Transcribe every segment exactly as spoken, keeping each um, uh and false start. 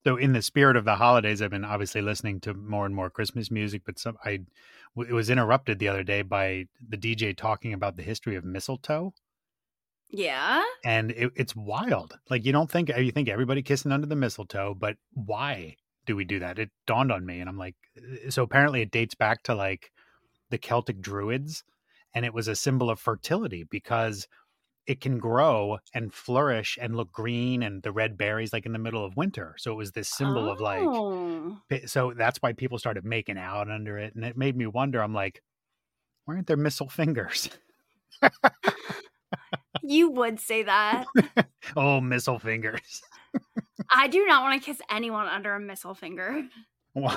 So in the spirit of the holidays, I've been obviously listening to more and more Christmas music, but some I w- it was interrupted the other day by the D J talking about the history of mistletoe. Yeah. And it, it's wild. Like you don't think you think everybody kissing under the mistletoe, but why do we do that? It dawned on me, and I'm like, so apparently it dates back to like the Celtic Druids, and it was a symbol of fertility because it can grow and flourish and look green and the red berries like in the middle of winter. So it was this symbol of like, Oh. so that's why people started making out under it, and it made me wonder. I'm like, why aren't there missile fingers? You would say that. Oh, missile fingers. I do not want to kiss anyone under a missile finger. Well,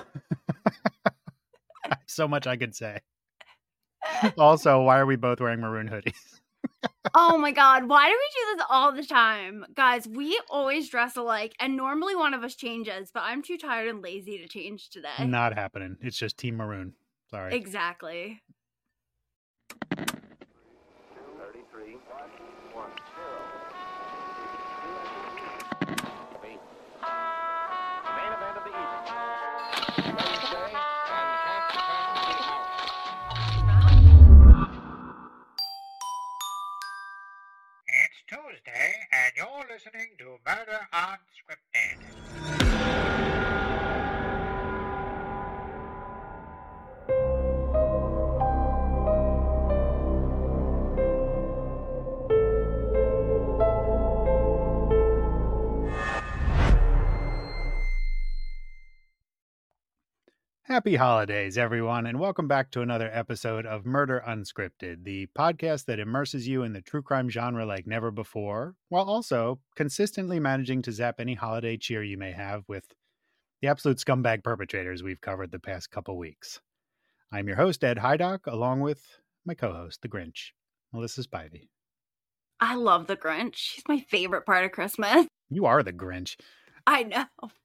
so much I could say. Also, why are we both wearing maroon hoodies? Oh my God, why do we do this all the time? Guys, we always dress alike, and normally one of us changes, but I'm too tired and lazy to change today. Not happening. It's just Team Maroon. Sorry. Exactly. thirty-three, one, zero. Main event of the evening. Wednesday and half the It's Tuesday, and you're listening to Murder Unscripted. Happy holidays, everyone, and welcome back to another episode of Murder Unscripted, the podcast that immerses you in the true crime genre like never before, while also consistently managing to zap any holiday cheer you may have with the absolute scumbag perpetrators we've covered the past couple weeks. I'm your host, Ed Hydock, along with my co-host, the Grinch, Melissa Spivey. I love the Grinch. She's my favorite part of Christmas. You are the Grinch. I know.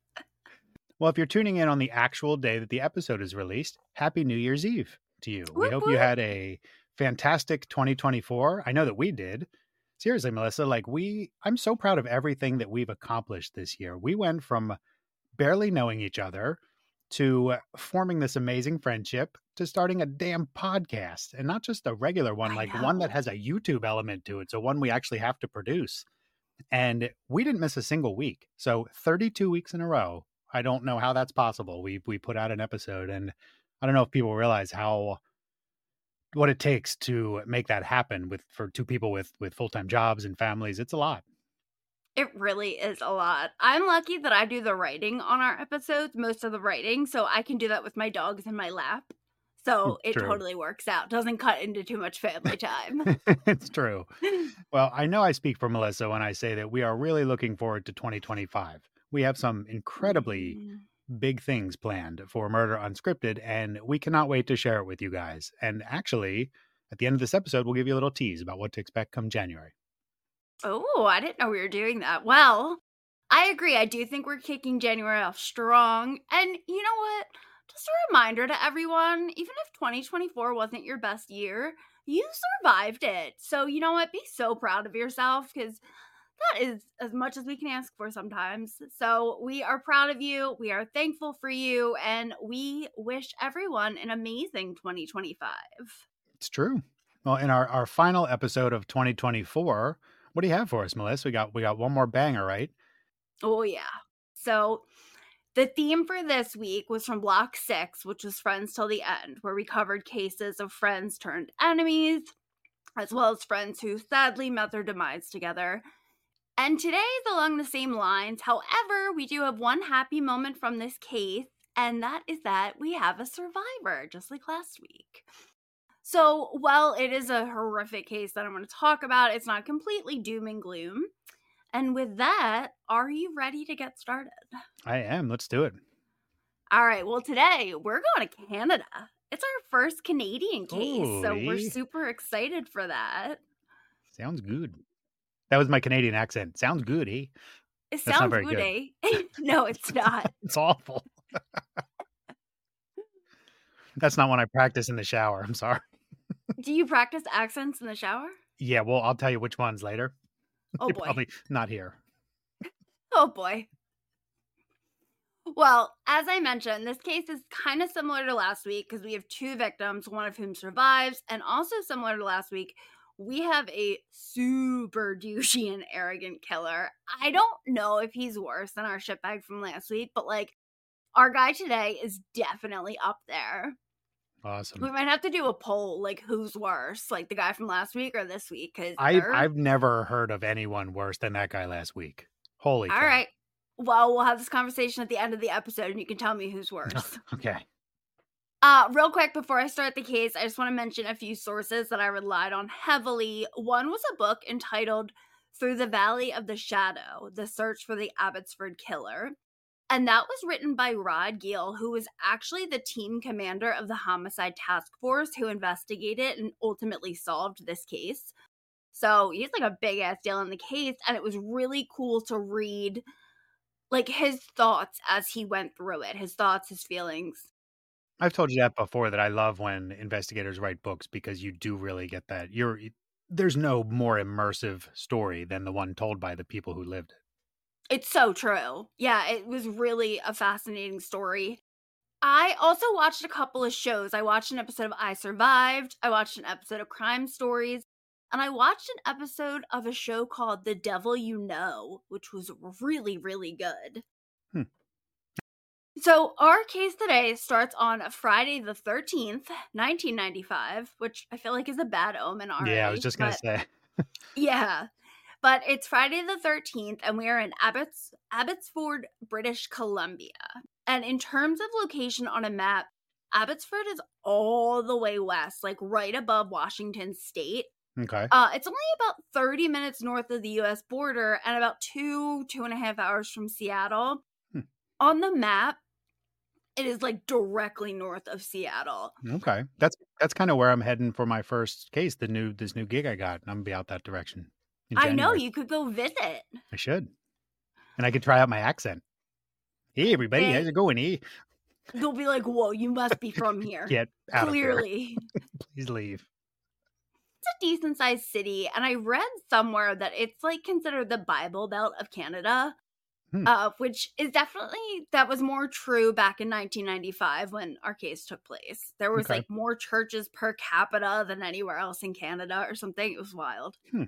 Well, if you're tuning in on the actual day that the episode is released, Happy New Year's Eve to you. We Whoop, hope you whoop. had a fantastic twenty twenty-four. I know that we did. Seriously, Melissa, like we, I'm so proud of everything that we've accomplished this year. We went from barely knowing each other to forming this amazing friendship to starting a damn podcast, and not just a regular one, I like know. one that has a YouTube element to it. So one we actually have to produce. And we didn't miss a single week. So thirty-two weeks in a row. I don't know how that's possible. We we put out an episode, and I don't know if people realize how what it takes to make that happen with for two people with with full-time jobs and families. It's a lot. It really is a lot. I'm lucky that I do the writing on our episodes, most of the writing, so I can do that with my dogs in my lap. So it True. totally works out. Doesn't cut into too much family time. It's true. Well, I know I speak for Melissa when I say that we are really looking forward to twenty twenty-five. We have some incredibly Mm. big things planned for Murder Unscripted, and we cannot wait to share it with you guys. And actually, at the end of this episode, we'll give you a little tease about what to expect come January. Oh, I didn't know we were doing that. Well, I agree. I do think we're kicking January off strong. And you know what? Just a reminder to everyone, even if twenty twenty-four wasn't your best year, you survived it. So, you know what? Be so proud of yourself, because that is as much as we can ask for sometimes. So we are proud of you. We are thankful for you. And we wish everyone an amazing twenty twenty-five. It's true. Well, in our, our final episode of twenty twenty-four, what do you have for us, Melissa? We got we got one more banger, right? Oh, yeah. So the theme for this week was from Block Six, which was Friends Till the End, where we covered cases of friends turned enemies, as well as friends who sadly met their demise together. And today is along the same lines. However, we do have one happy moment from this case, and that is that we have a survivor, just like last week. So, while it is a horrific case that I'm going to talk about, it's not completely doom and gloom. And with that, are you ready to get started? I am. Let's do it. All right. Well, today we're going to Canada. It's our first Canadian case, so we're Ooh-wee. super excited for that. Sounds good. That was my Canadian accent. Sounds good, eh? It That's not sounds very good, good. eh? No, it's not. It's awful. That's not when I practice in the shower. I'm sorry. Do you practice accents in the shower? Yeah, well, I'll tell you which ones later. Oh, boy. Probably not here. Oh, boy. Well, as I mentioned, this case is kind of similar to last week because we have two victims, one of whom survives, and also similar to last week, we have a super douchey and arrogant killer. I don't know if he's worse than our shitbag from last week, but like our guy today is definitely up there. Awesome. We might have to do a poll, like who's worse, like the guy from last week or this week? Because I've, I've never heard of anyone worse than that guy last week. Holy All cow. right. Well, we'll have this conversation at the end of the episode and you can tell me who's worse. Okay. Uh, real quick, before I start the case, I just want to mention a few sources that I relied on heavily. One was a book entitled Through the Valley of the Shadow, The Search for the Abbotsford Killer. And that was written by Rod Gill, who was actually the team commander of the Homicide Task Force who investigated and ultimately solved this case. So he's like a big-ass deal in the case, and it was really cool to read like his thoughts as he went through it, his thoughts, his feelings. I've told you that before, that I love when investigators write books because you do really get that. You're there's no more immersive story than the one told by the people who lived it. It's so true. Yeah, it was really a fascinating story. I also watched a couple of shows. I watched an episode of I Survived. I watched an episode of Crime Stories. And I watched an episode of a show called The Devil You Know, which was really, really good. Hmm. So our case today starts on Friday the thirteenth, nineteen ninety-five, which I feel like is a bad omen already. Yeah, I was just going to say. Yeah. But it's Friday the thirteenth, and we are in Abbots, Abbotsford, British Columbia. And in terms of location on a map, Abbotsford is all the way west, like right above Washington State. Okay. Uh, it's only about thirty minutes north of the U S border and about two, two and a half hours from Seattle. Hmm. On the map, it is like directly north of Seattle. Okay. That's that's kind of where I'm heading for my first case, the new this new gig I got. I'm going to be out that direction. I know, you could go visit. I should. And I could try out my accent. Hey, everybody, Hey. how's it going? Hey. They'll be like, whoa, you must be from here. Get out Clearly. of here. Please leave. It's a decent sized city, and I read somewhere that it's like considered the Bible Belt of Canada, Hmm. uh, which is definitely, that was more true back in nineteen ninety-five when our case took place. There was Okay. like more churches per capita than anywhere else in Canada or something. It was wild. Hmm.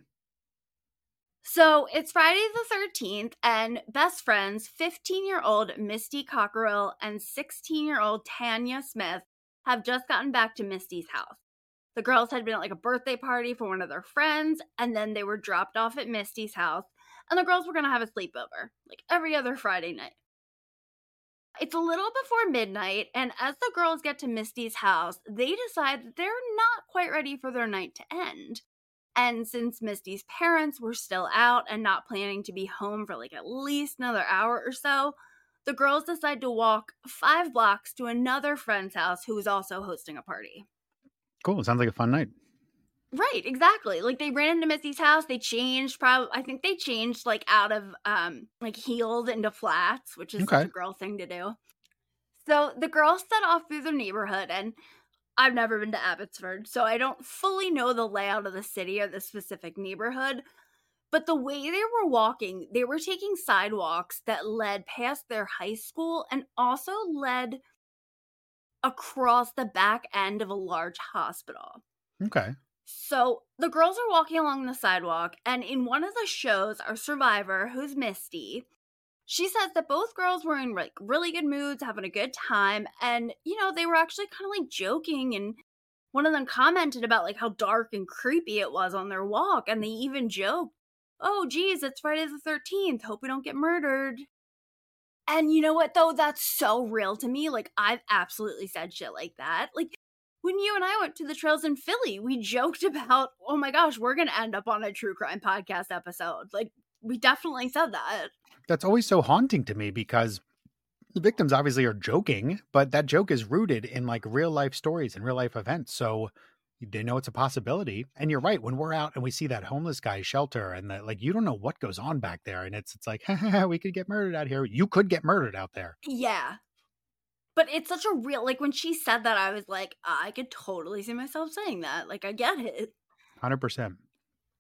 So it's Friday the thirteenth, and best friends, fifteen-year-old Misty Cockerill and sixteen-year-old Tanya Smith, have just gotten back to Misty's house. The girls had been at like a birthday party for one of their friends, and then they were dropped off at Misty's house, and the girls were going to have a sleepover, like every other Friday night. It's a little before midnight, and as the girls get to Misty's house, they decide that they're not quite ready for their night to end. And since Misty's parents were still out and not planning to be home for like at least another hour or so, the girls decide to walk five blocks to another friend's house who was also hosting a party. Cool. Sounds like a fun night. Right, exactly. Like they ran into Misty's house, they changed, probably I think they changed like out of um like heels into flats, which is Okay. such a girl thing to do. So the girls set off through the neighborhood, and I've never been to Abbotsford, so I don't fully know the layout of the city or the specific neighborhood. But the way they were walking, they were taking sidewalks that led past their high school and also led across the back end of a large hospital. Okay. So the girls are walking along the sidewalk, and in one of the shows, our survivor, who's Misty, she says that both girls were in like really good moods, having a good time, and you know, they were actually kind of like joking, and one of them commented about like how dark and creepy it was on their walk, and they even joked, "Oh geez, it's Friday the thirteenth, hope we don't get murdered." And you know what though, that's so real to me. Like I've absolutely said shit like that. Like when you and I went to the trails in Philly, we joked about, oh my gosh, we're gonna end up on a true crime podcast episode. Like we definitely said that. That's always so haunting to me because the victims obviously are joking, but that joke is rooted in like real life stories and real life events. So they know it's a possibility. And you're right. When we're out and we see that homeless guy's shelter and that, like, you don't know what goes on back there. And it's, it's like, we could get murdered out here. You could get murdered out there. Yeah. But it's such a real, like when she said that, I was like, I could totally see myself saying that. Like I get it. one hundred percent.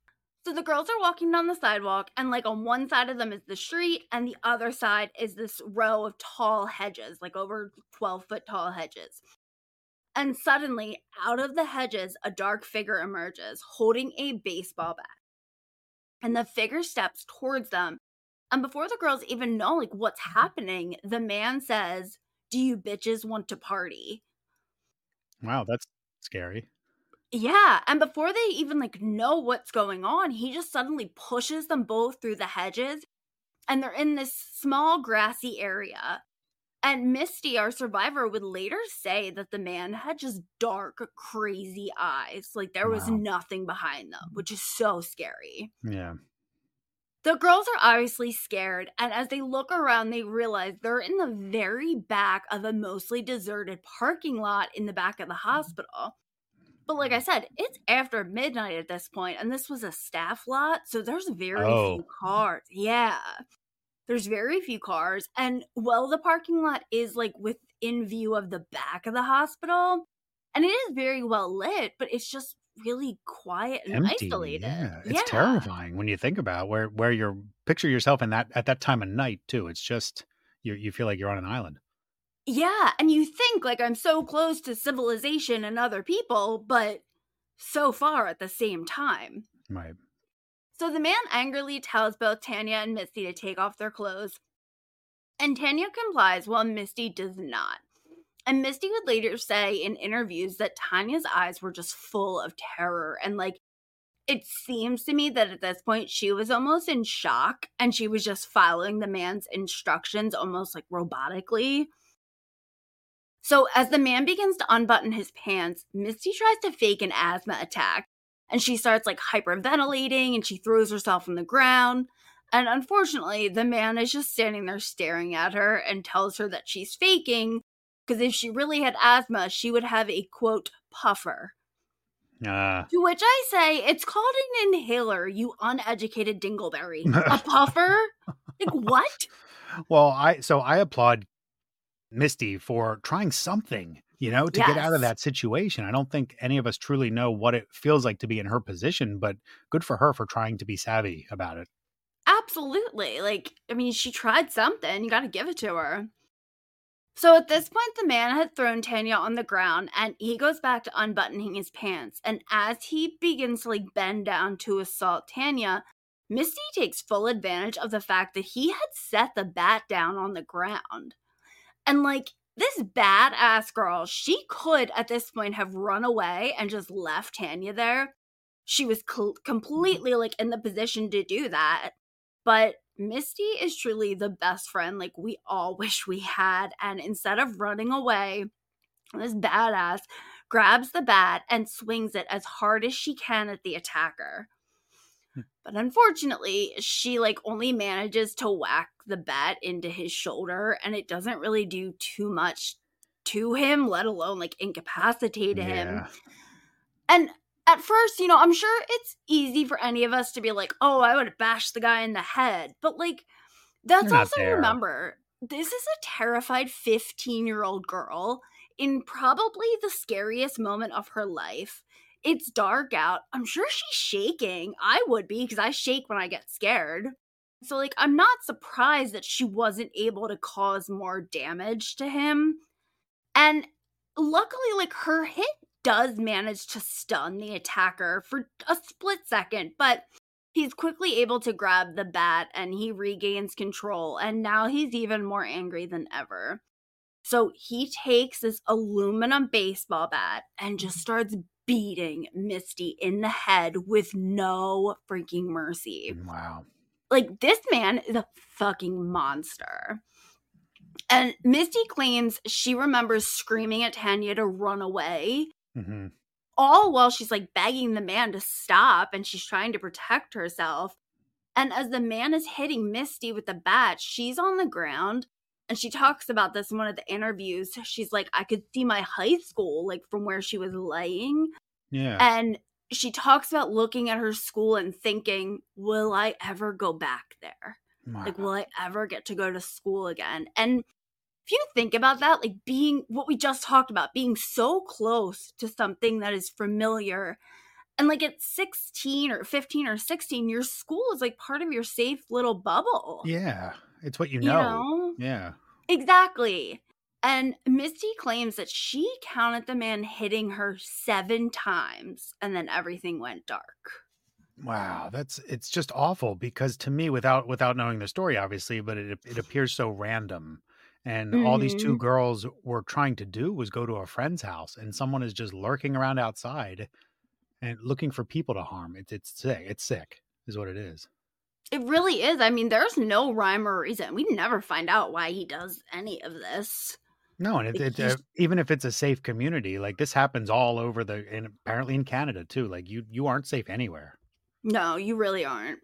So the girls are walking down the sidewalk, and like on one side of them is the street, and the other side is this row of tall hedges, like over twelve foot tall hedges. And suddenly, out of the hedges, a dark figure emerges, holding a baseball bat. And the figure steps towards them. And before the girls even know like what's happening, the man says, "Do you bitches want to party?" Wow, that's scary. Yeah, and before they even like know what's going on, he just suddenly pushes them both through the hedges, and they're in this small grassy area. And Misty, our survivor, would later say that the man had just dark, crazy eyes. Like there was Wow. nothing behind them, which is so scary. Yeah. The girls are obviously scared, and as they look around, they realize they're in the very back of a mostly deserted parking lot in the back of the hospital. But like I said, it's after midnight at this point, and this was a staff lot, so there's very Oh. few cars. Yeah. There's very few cars, and well, the parking lot is like within view of the back of the hospital, and it is very well lit, but it's just really quiet and Empty. isolated. Yeah. It's Yeah. terrifying when you think about where where you're picture yourself in that at that time of night too. It's just you you feel like you're on an island. Yeah, and you think like I'm so close to civilization and other people, but so far at the same time. Right. So the man angrily tells both Tanya and Misty to take off their clothes, and Tanya complies while Misty does not. And Misty would later say in interviews that Tanya's eyes were just full of terror, and like it seems to me that at this point she was almost in shock, and she was just following the man's instructions almost like robotically. So as the man begins to unbutton his pants, Misty tries to fake an asthma attack, and she starts like hyperventilating, and she throws herself on the ground. And unfortunately, the man is just standing there staring at her and tells her that she's faking, because if she really had asthma, she would have a, quote, puffer. Uh, To which I say, it's called an inhaler, you uneducated dingleberry. A puffer? Like, what? well, I so I applaud Misty for trying something, you know, to get out of Yes. that situation. I don't think any of us truly know what it feels like to be in her position, but good for her for trying to be savvy about it. Absolutely. Like, I mean, she tried something. You got to give it to her. So at this point, the man had thrown Tanya on the ground, and he goes back to unbuttoning his pants. And as he begins to like bend down to assault Tanya, Misty takes full advantage of the fact that he had set the bat down on the ground. And like this badass girl, she could at this point have run away and just left Tanya there. She was cl- completely like in the position to do that. But Misty is truly the best friend like we all wish we had. And instead of running away, this badass grabs the bat and swings it as hard as she can at the attacker. But unfortunately, she like only manages to whack the bat into his shoulder, and it doesn't really do too much to him, let alone like incapacitate him. Yeah. And at first, you know, I'm sure it's easy for any of us to be like, oh, I would bash the guy in the head. But like, that's You're not also there. remember, this is a terrified fifteen-year-old girl in probably the scariest moment of her life. It's dark out. I'm sure she's shaking. I would be, because I shake when I get scared. So, like, I'm not surprised that she wasn't able to cause more damage to him. And luckily, like, her hit does manage to stun the attacker for a split second, but he's quickly able to grab the bat and he regains control, and now he's even more angry than ever. So he takes this aluminum baseball bat and just starts beating Misty in the head with no freaking mercy. Wow. Like, this man is a fucking monster. And Misty claims she remembers screaming at Tanya to run away, Mm-hmm. all while she's like begging the man to stop, and she's trying to protect herself. And as the man is hitting Misty with the bat, she's on the ground, and she talks about this in one of the interviews. She's like, I could see my high school, like, from where she was laying. Yeah. And she talks about looking at her school and thinking, will I ever go back there? Wow. Like, will I ever get to go to school again? And if you think about that, like being what we just talked about, being so close to something that is familiar And like at sixteen or fifteen or sixteen, your school is like part of your safe little bubble. Yeah. It's what you You know. know? Yeah. Exactly. And Misty claims that she counted the man hitting her seven times and then everything went dark. Wow, that's it's just awful because to me, without without knowing the story, obviously, but it it appears so random. And all these two Mhm. girls were trying to do was go to a friend's house, and someone is just lurking around outside and looking for people to harm. It's it's sick. It's sick, is what it is. It really is. I mean, there's no rhyme or reason. We never find out why he does any of this. No, and it, Like it uh, he's even if it's a safe community, like this happens all over the, and apparently in Canada too. Like you you aren't safe anywhere. No, you really aren't.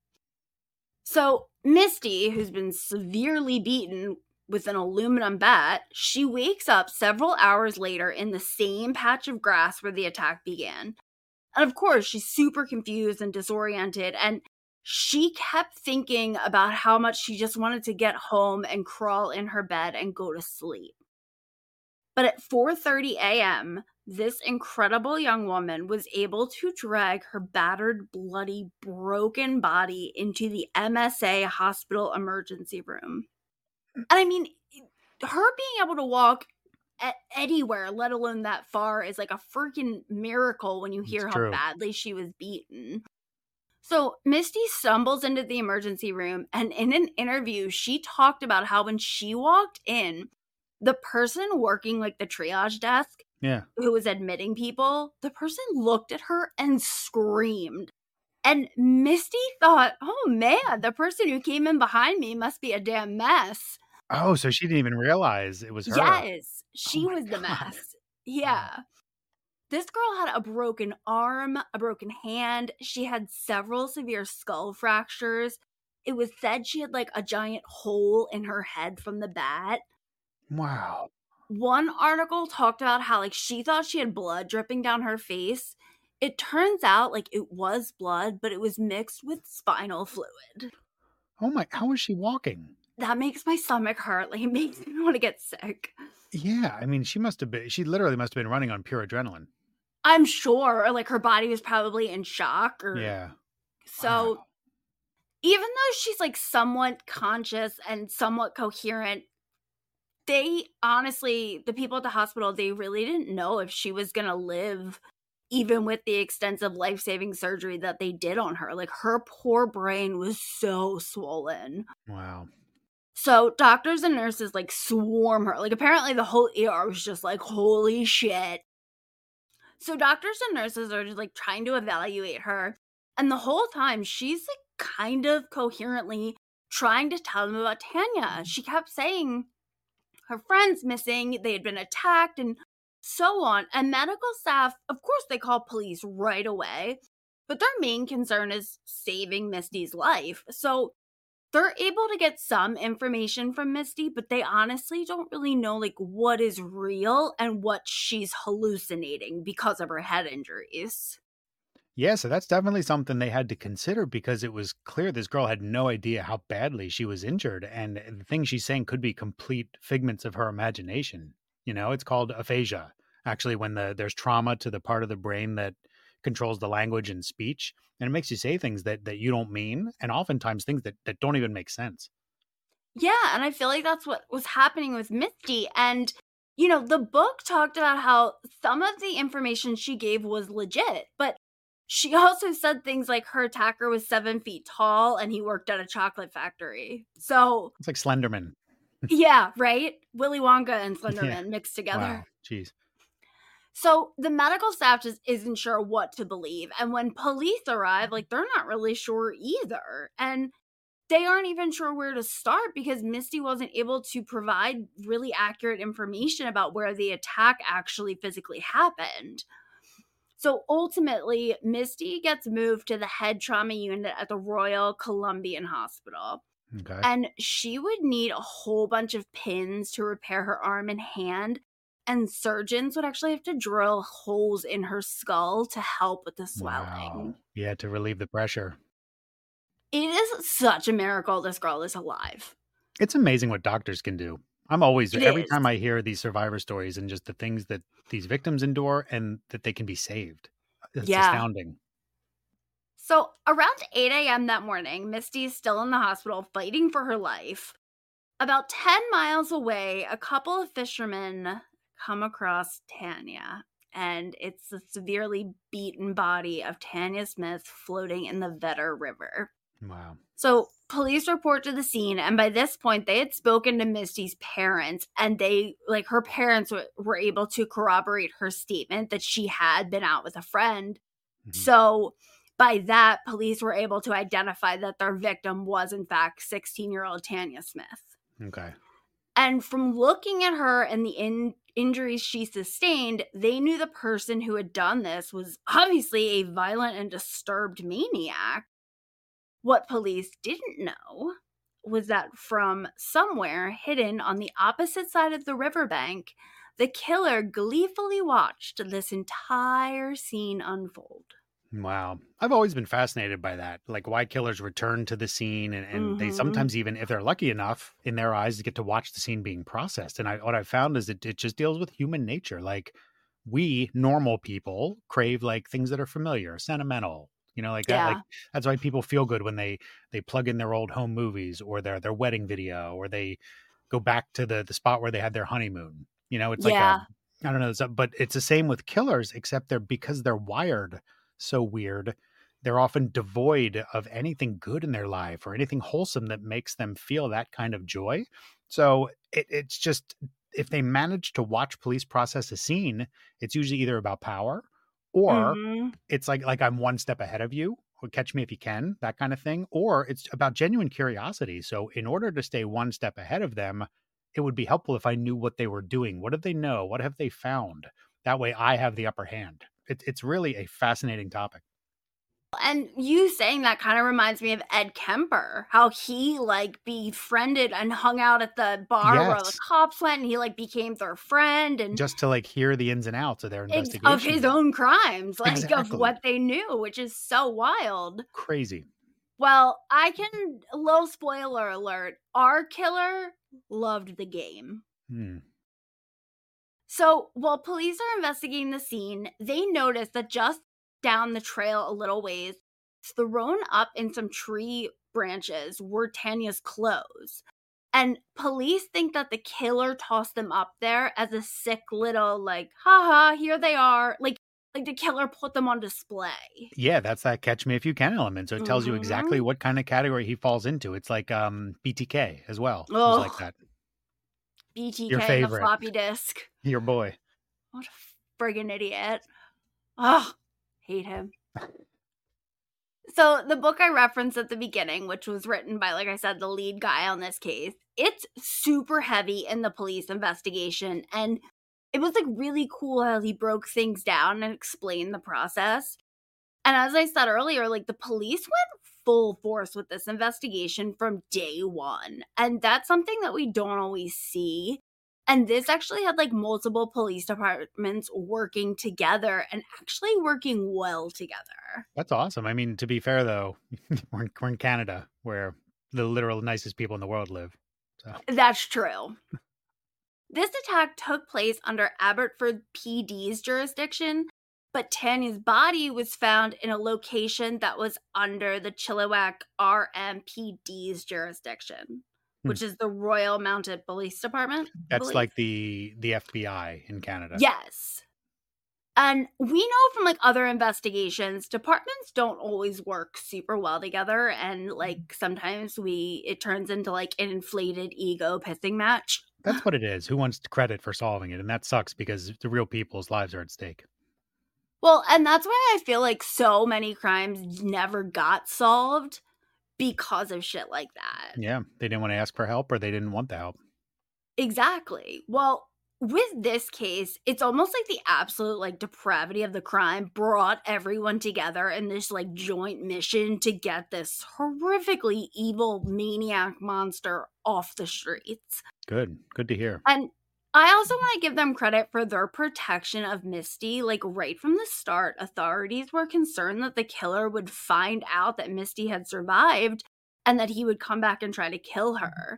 So Misty, who's been severely beaten with an aluminum bat, she wakes up several hours later in the same patch of grass where the attack began. And of course, she's super confused and disoriented, and she kept thinking about how much she just wanted to get home and crawl in her bed and go to sleep. But at four thirty a.m., this incredible young woman was able to drag her battered, bloody, broken body into the M S A hospital emergency room. And I mean, her being able to walk a- anywhere, let alone that far, is like a freaking miracle when you hear It's how true. badly she was beaten. So Misty stumbles into the emergency room, and in an interview, she talked about how when she walked in, the person working like the triage desk Yeah. who was admitting people, the person looked at her and screamed. And Misty thought, oh man, the person who came in behind me must be a damn mess. Oh, so she didn't even realize it was her. Yes, she Oh my was the God. mess. Yeah. This girl had a broken arm, a broken hand. She had several severe skull fractures. It was said she had like a giant hole in her head from the bat. Wow. One article talked about how like she thought she had blood dripping down her face. It turns out like it was blood, but it was mixed with spinal fluid. Oh my, how is she walking? That makes my stomach hurt. Like it makes me want to get sick. Yeah, I mean, she must have been, she literally must have been running on pure adrenaline. I'm sure like her body was probably in shock or Yeah. so Wow. even though she's like somewhat conscious and somewhat coherent, they honestly, the people at the hospital, they really didn't know if she was going to live, even with the extensive life-saving surgery that they did on her. Like her poor brain was so swollen. Wow. So doctors and nurses like swarm her. Like apparently the whole E R was just like, holy shit. So doctors and nurses are just like trying to evaluate her. And the whole time she's like kind of coherently trying to tell them about Tanya. She kept saying her friend's missing, they had been attacked, and so on. And medical staff, of course, they call police right away. But their main concern is saving Misty's life. So they're able to get some information from Misty, but they honestly don't really know like what is real and what she's hallucinating because of her head injuries. Yeah, so that's definitely something they had to consider because it was clear this girl had no idea how badly she was injured. And the things she's saying could be complete figments of her imagination. You know, it's called aphasia. Actually, when the there's trauma to the part of the brain that controls the language and speech, and it makes you say things that, that you don't mean, and oftentimes things that, that don't even make sense. Yeah, and I feel like that's what was happening with Misty. And, you know, the book talked about how some of the information she gave was legit, but she also said things like her attacker was seven feet tall and he worked at a chocolate factory. So, It's like Slenderman. yeah, right? Willy Wonka and Slenderman Yeah. mixed together. Wow. Jeez. So the medical staff just isn't sure what to believe. And when police arrive, like they're not really sure either. And they aren't even sure where to start because Misty wasn't able to provide really accurate information about where the attack actually physically happened. So ultimately, Misty gets moved to the head trauma unit at the Royal Columbian Hospital. Okay. And she would need a whole bunch of pins to repair her arm and hand. And surgeons would actually have to drill holes in her skull to help with the swelling. Wow. Yeah, to relieve the pressure. It is such a miracle this girl is alive. It's amazing what doctors can do. I'm always, It every is. time I hear these survivor stories and just the things that these victims endure and that they can be saved. That's Yeah. astounding. So around eight a.m. that morning, Misty's still in the hospital fighting for her life. About ten miles away, a couple of fishermen come across Tanya, and it's the severely beaten body of Tanya Smith floating in the Vedder River. Wow. So police report to the scene, and by this point, they had spoken to Misty's parents, and they, like, her parents w- were able to corroborate her statement that she had been out with a friend. Mhm. So by that, police were able to identify that their victim was, in fact, sixteen-year-old Tanya Smith. Okay. And from looking at her and the in- injuries she sustained, they knew the person who had done this was obviously a violent and disturbed maniac. What police didn't know was that from somewhere hidden on the opposite side of the riverbank, the killer gleefully watched this entire scene unfold. Wow. I've always been fascinated by that. Like why killers return to the scene and, and they Mhm. sometimes even, if they're lucky enough in their eyes, get to watch the scene being processed. And I, what I've found is that it just deals with human nature. Like we normal people crave like things that are familiar, sentimental, you know, like that. Yeah. Like that's why people feel good when they, they plug in their old home movies or their, their wedding video, or they go back to the, the spot where they had their honeymoon. You know, it's Yeah. like, a, I don't know, it's a- but it's the same with killers, except they're, because they're wired so weird, they're often devoid of anything good in their life or anything wholesome that makes them feel that kind of joy. So it, it's just, if they manage to watch police process a scene, it's usually either about power or Mhm. it's like like I'm one step ahead of you, or catch me if you can, that kind of thing, or it's about genuine curiosity. So in order to stay one step ahead of them, it would be helpful if I knew what they were doing. What did they know? What have they found? That way I have the upper hand. It, it's really a fascinating topic. And you saying that kind of reminds me of Ed Kemper, how he like befriended and hung out at the bar where the Yes. cops went, and he like became their friend and Just to like hear the ins and outs of their ex- investigation. of his own crimes, like of Exactly. what they knew, which is so wild. Crazy. Well, I can, a little spoiler alert, our killer loved the game. Hmm. So while police are investigating the scene, they notice that just down the trail a little ways, thrown up in some tree branches, were Tanya's clothes. And police think that the killer tossed them up there as a sick little, like, haha, here they are. Like, like the killer put them on display. Yeah, that's that catch me if you can element. So it tells you Mhm. exactly what kind of category he falls into. It's like um B T K as well. It was Ugh. like that. B T Your K and the favorite. floppy disk. Your boy. What a friggin' idiot. Ugh, hate him. So the book I referenced at the beginning, which was written by, like I said, the lead guy on this case, it's super heavy in the police investigation. And it was like really cool how he broke things down and explained the process. And as I said earlier, like the police went full force with this investigation from day one. And that's something that we don't always see. And this actually had like multiple police departments working together and actually working well together. That's awesome. I mean, to be fair though, we're in, we're in Canada where the literal nicest people in the world live. So That's true. This attack took place under Abbotsford P D's jurisdiction, but Tanya's body was found in a location that was under the Chilliwack R M P D's jurisdiction, Hmm. which is the Royal Mounted Police Department. I that's believe. like the the F B I in Canada. Yes. And we know from like other investigations, departments don't always work super well together. And like sometimes we, it turns into like an inflated ego pissing match. That's what it is. Who wants credit for solving it? And that sucks because the real people's lives are at stake. Well, and that's why I feel like so many crimes never got solved because of shit like that. Yeah. They didn't want to ask for help or they didn't want the help. Exactly. Well, with this case, it's almost like the absolute like depravity of the crime brought everyone together in this like joint mission to get this horrifically evil maniac monster off the streets. Good. Good to hear. And I also want to give them credit for their protection of Misty. Like right from the start, authorities were concerned that the killer would find out that Misty had survived and that he would come back and try to kill her.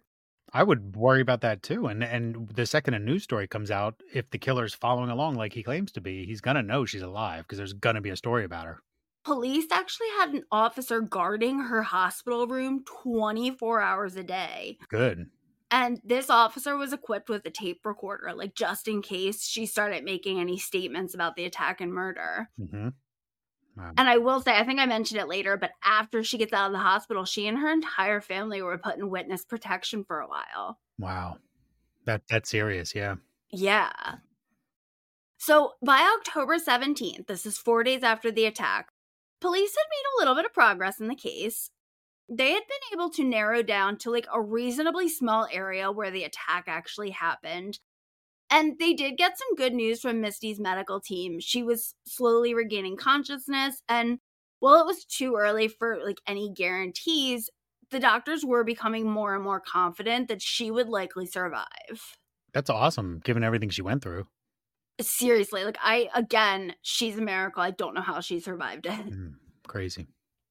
I would worry about that too. And and the second a news story comes out, if the killer's following along like he claims to be, he's gonna know she's alive because there's gonna be a story about her. Police actually had an officer guarding her hospital room twenty-four hours a day. Good. And this officer was equipped with a tape recorder, like just in case she started making any statements about the attack and murder. Mm-hmm. Wow. And I will say, I think I mentioned it later, but after she gets out of the hospital, she and her entire family were put in witness protection for a while. Wow. That that's serious, yeah. Yeah. So by October seventeenth, this is four days after the attack, police had made a little bit of progress in the case. They had been able to narrow down to like a reasonably small area where the attack actually happened. And they did get some good news from Misty's medical team. She was slowly regaining consciousness, and while it was too early for like any guarantees, the doctors were becoming more and more confident that she would likely survive. That's awesome, given everything she went through. Seriously, like I, again, she's a miracle. I don't know how she survived it. Mm, crazy.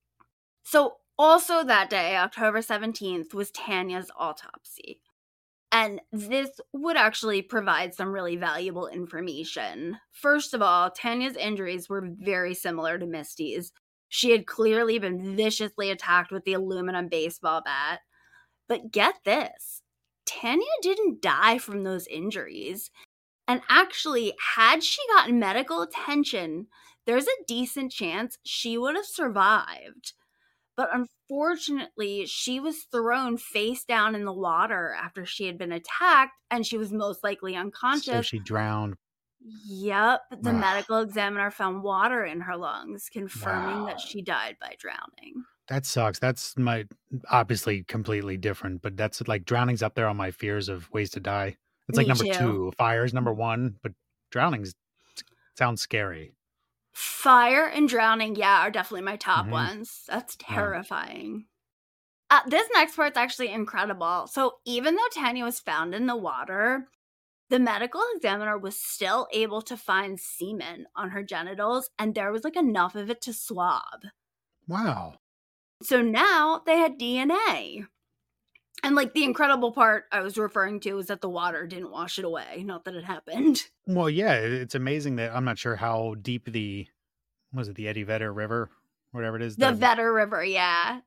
So also that day, October seventeenth, was Tanya's autopsy. And this would actually provide some really valuable information. First of all, Tanya's injuries were very similar to Misty's. She had clearly been viciously attacked with the aluminum baseball bat. But get this, Tanya didn't die from those injuries. And actually, had she gotten medical attention, there's a decent chance she would have survived. But unfortunately, she was thrown face down in the water after she had been attacked, and she was most likely unconscious. So she drowned. Yep. The Ugh. medical examiner found water in her lungs, confirming Wow. that she died by drowning. That sucks. That's my obviously completely different, but that's like drowning's up there on my fears of ways to die. It's like Me number too. two. Fire's number one, but drowning's sounds scary. Fire and drowning, yeah, are definitely my top Mhm. ones. That's terrifying. Uh, this next part's actually incredible. So even though Tanya was found in the water, the medical examiner was still able to find semen on her genitals, and there was like enough of it to swab. Wow. So now they had D N A. And like the incredible part I was referring to is that the water didn't wash it away. Not that it happened. Well, yeah, it- it's amazing that I'm not sure how deep the was it the Eddie Vedder River, whatever it is. The Vedder River, yeah.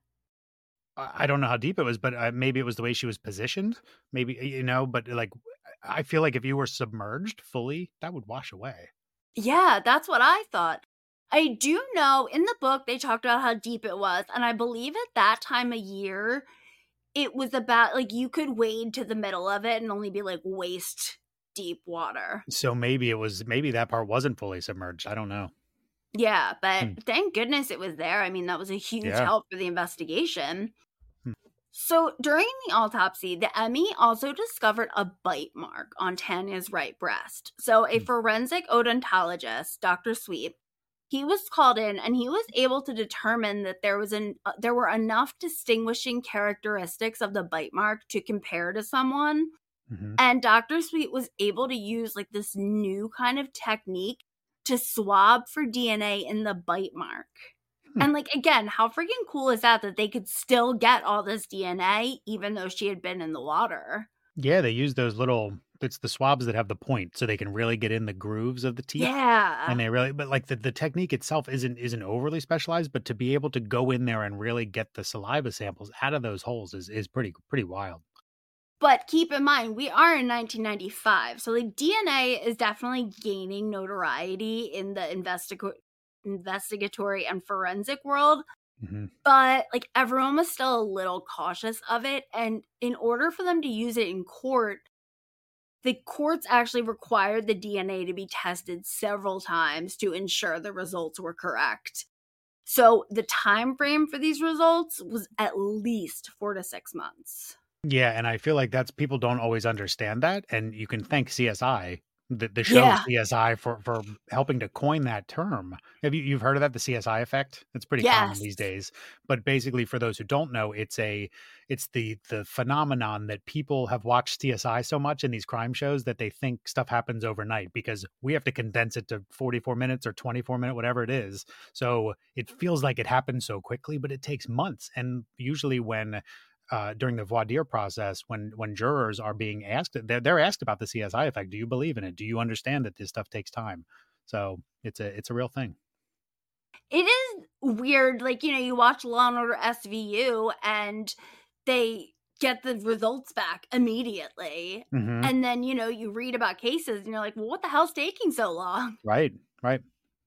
I I don't know how deep it was, but uh, maybe it was the way she was positioned. Maybe you know, but like I feel like if you were submerged fully, that would wash away. Yeah, that's what I thought. I do know in the book they talked about how deep it was, and I believe at that time of year it was about like you could wade to the middle of it and only be like waist deep water. So maybe it was maybe that part wasn't fully submerged. I don't know. Yeah, but Hmm. thank goodness it was there. I mean, that was a huge Yeah. help for the investigation. Hmm. So during the autopsy, the Emmy also discovered a bite mark on Tanya's right breast. So a Hmm. forensic odontologist, Doctor Sweet, he was called in and he was able to determine that there was an uh, there were enough distinguishing characteristics of the bite mark to compare to someone. Mhm. And Doctor Sweet was able to use like this new kind of technique to swab for D N A in the bite mark. Hmm. And like again, how freaking cool is that that they could still get all this D N A even though she had been in the water? Yeah, they use those little it's the swabs that have the point so they can really get in the grooves of the teeth. Yeah. And they really but like the, the technique itself isn't isn't overly specialized, but to be able to go in there and really get the saliva samples out of those holes is is pretty pretty wild. But keep in mind, we are in nineteen ninety-five. So like D N A is definitely gaining notoriety in the investiga- investigatory and forensic world. Mm-hmm. But like everyone was still a little cautious of it. And in order for them to use it in court, the courts actually required the D N A to be tested several times to ensure the results were correct. So the time frame for these results was at least four to six months. Yeah, and I feel like that's people don't always understand that, and you can thank C S I, the, the show Yeah. C S I, for for helping to coin that term. Have you you've heard of that, the C S I effect? It's pretty common Yes. these days. But basically, for those who don't know, it's a it's the the phenomenon that people have watched C S I so much in these crime shows that they think stuff happens overnight because we have to condense it to forty-four minutes or twenty-four minute, whatever it is. So it feels like it happens so quickly, but it takes months. And usually when uh, during the voir dire process, when when jurors are being asked, they're, they're asked about the C S I effect. Do you believe in it? Do you understand that this stuff takes time? So it's a it's a real thing. It is weird. Like, you know, you watch Law and Order S V U and they get the results back immediately. Mm-hmm. And then, you know, you read about cases and you're like, well, what the hell's taking so long? Right, right.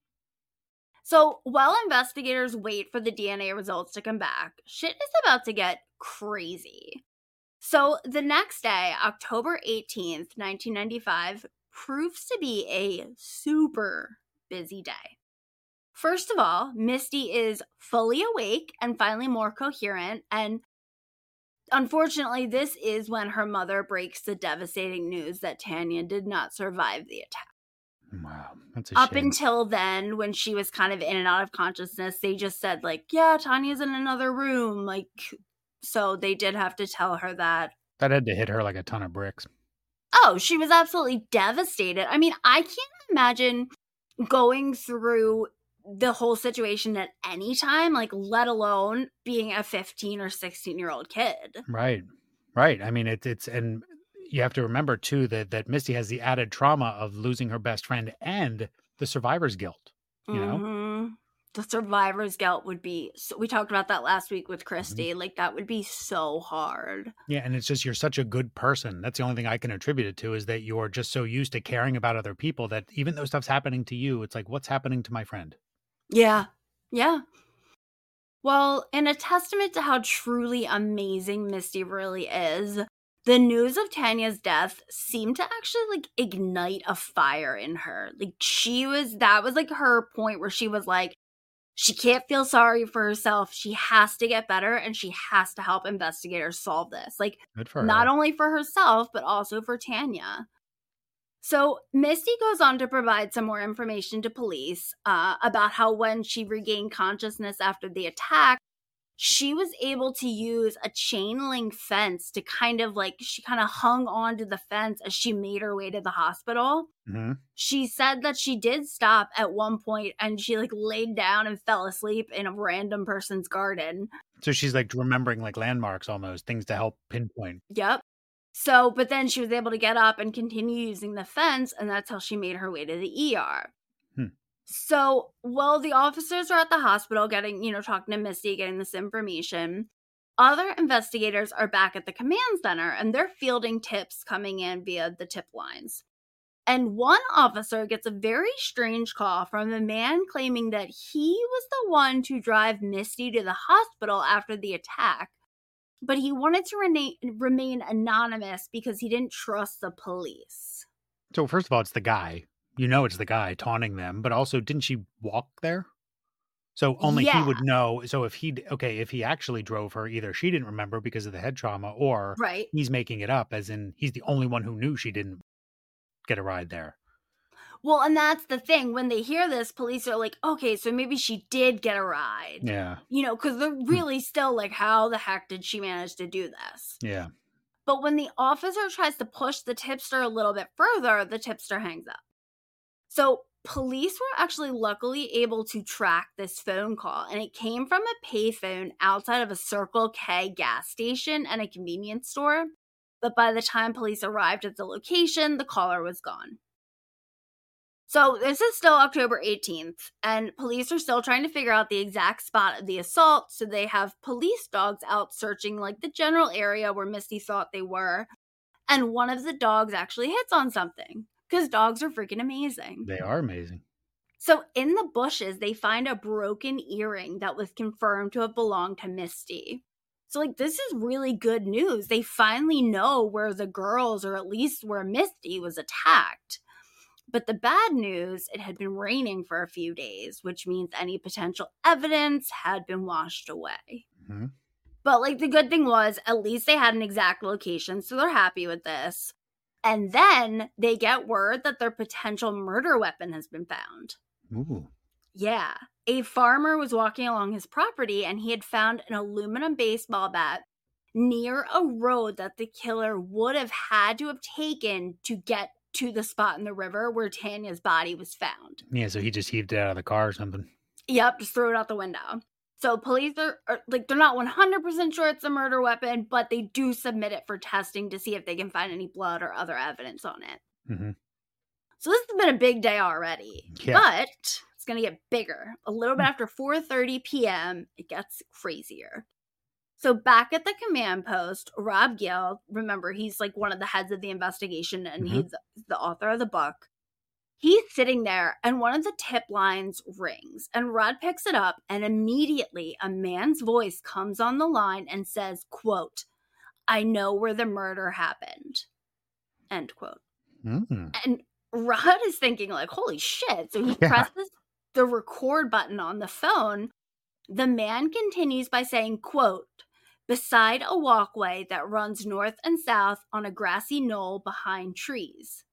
So while investigators wait for the D N A results to come back, shit is about to get crazy. So the next day, October eighteenth, nineteen ninety-five, proves to be a super busy day. First of all, Misty is fully awake and finally more coherent, and unfortunately, this is when her mother breaks the devastating news that Tanya did not survive the attack. Wow, that's a Up shame. until then, when she was kind of in and out of consciousness, they just said, like, yeah, Tanya's in another room. Like, so they did have to tell her that. That had to hit her like a ton of bricks. Oh, she was absolutely devastated. I mean, I can't imagine going through the whole situation at any time, like, let alone being a fifteen or sixteen year old kid. Right, right. I mean, it's it's and you have to remember too that that Misty has the added trauma of losing her best friend and the survivor's guilt. You know, mm-hmm. The survivor's guilt would be. So, we talked about that last week with Christy. Mm-hmm. Like, that would be so hard. Yeah, and it's just you're such a good person. That's the only thing I can attribute it to, is that you're just so used to caring about other people that even though stuff's happening to you, it's like, what's happening to my friend? Yeah, yeah. Well, in a testament to how truly amazing Misty really is, the news of Tanya's death seemed to actually, like, ignite a fire in her. Like, she was, that was, like, her point where she was like, she can't feel sorry for herself. She has to get better, and she has to help investigators solve this. Like, Good for not her. only for herself, but also for Tanya. So Misty goes on to provide some more information to police uh, about how when she regained consciousness after the attack, she was able to use a chain link fence to kind of like, she kind of hung onto the fence as she made her way to the hospital. Mm-hmm. She said that she did stop at one point and she like laid down and fell asleep in a random person's garden. So she's like remembering like landmarks almost, things to help pinpoint. Yep. So, but then she was able to get up and continue using the fence, and that's how she made her way to the E R. Hmm. So, while the officers are at the hospital getting, you know, talking to Misty, getting this information, other investigators are back at the command center, and they're fielding tips coming in via the tip lines. And one officer gets a very strange call from a man claiming that he was the one to drive Misty to the hospital after the attack, but he wanted to rena- remain anonymous because he didn't trust the police. So first of all, it's the guy. You know it's the guy taunting them, but also didn't she walk there? So only Yeah. he would know. So if he, okay, if he actually drove her, either she didn't remember because of the head trauma, or Right. he's making it up as in he's the only one who knew she didn't get a ride there. Well, and that's the thing. When they hear this, police are like, okay, so maybe she did get a ride. Yeah. You know, because they're really still like, how the heck did she manage to do this? Yeah. But when the officer tries to push the tipster a little bit further, the tipster hangs up. So police were actually luckily able to track this phone call, and it came from a payphone outside of a Circle K gas station and a convenience store. But by the time police arrived at the location, the caller was gone. So this is still October eighteenth, and police are still trying to figure out the exact spot of the assault, so they have police dogs out searching like the general area where Misty thought they were, and one of the dogs actually hits on something, because dogs are freaking amazing. They are amazing. So in the bushes, they find a broken earring that was confirmed to have belonged to Misty. So like, this is really good news. They finally know where the girls, or at least where Misty, was attacked. But the bad news, it had been raining for a few days, which means any potential evidence had been washed away. Mm-hmm. But like, the good thing was, at least they had an exact location, so they're happy with this. And then they get word that their potential murder weapon has been found. Ooh. Yeah. A farmer was walking along his property and he had found an aluminum baseball bat near a road that the killer would have had to have taken to get to the spot in the river where Tanya's body was found. Yeah, so he just heaved it out of the car or something. Yep, just threw it out the window. So police are, are like, they're not one hundred percent sure it's a murder weapon, but they do submit it for testing to see if they can find any blood or other evidence on it. Mm-hmm. So this has been a big day already, Yeah. but it's going to get bigger. A little bit after four thirty p.m., it gets crazier. So back at the command post, Rob Gill, remember, he's like one of the heads of the investigation, and Mhm. he's the author of the book. He's sitting there, and one of the tip lines rings, and Rod picks it up, and immediately a man's voice comes on the line and says, quote, "I know where the murder happened," end quote. Mm-hmm. And Rod is thinking, like, holy shit. So he Yeah. presses the record button on the phone. The man continues by saying, quote, "Beside a walkway that runs north and south on a grassy knoll behind trees."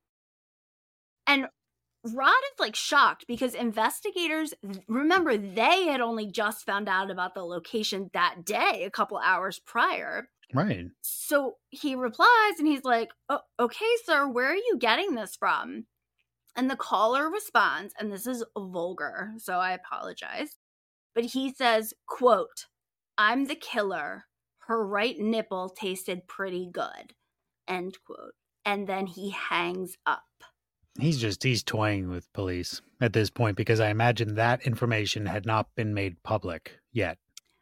And Rod is like shocked because investigators, remember, they had only just found out about the location that day, a couple hours prior. Right. So he replies and he's like, oh, okay, sir, where are you getting this from? And the caller responds, and this is vulgar, so I apologize. But he says, quote, "I'm the killer. Her right nipple tasted pretty good," end quote. And then he hangs up. He's just, he's toying with police at this point because I imagine that information had not been made public yet.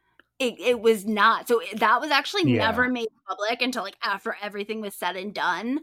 It, it was not. So that was actually Yeah. never made public until like after everything was said and done.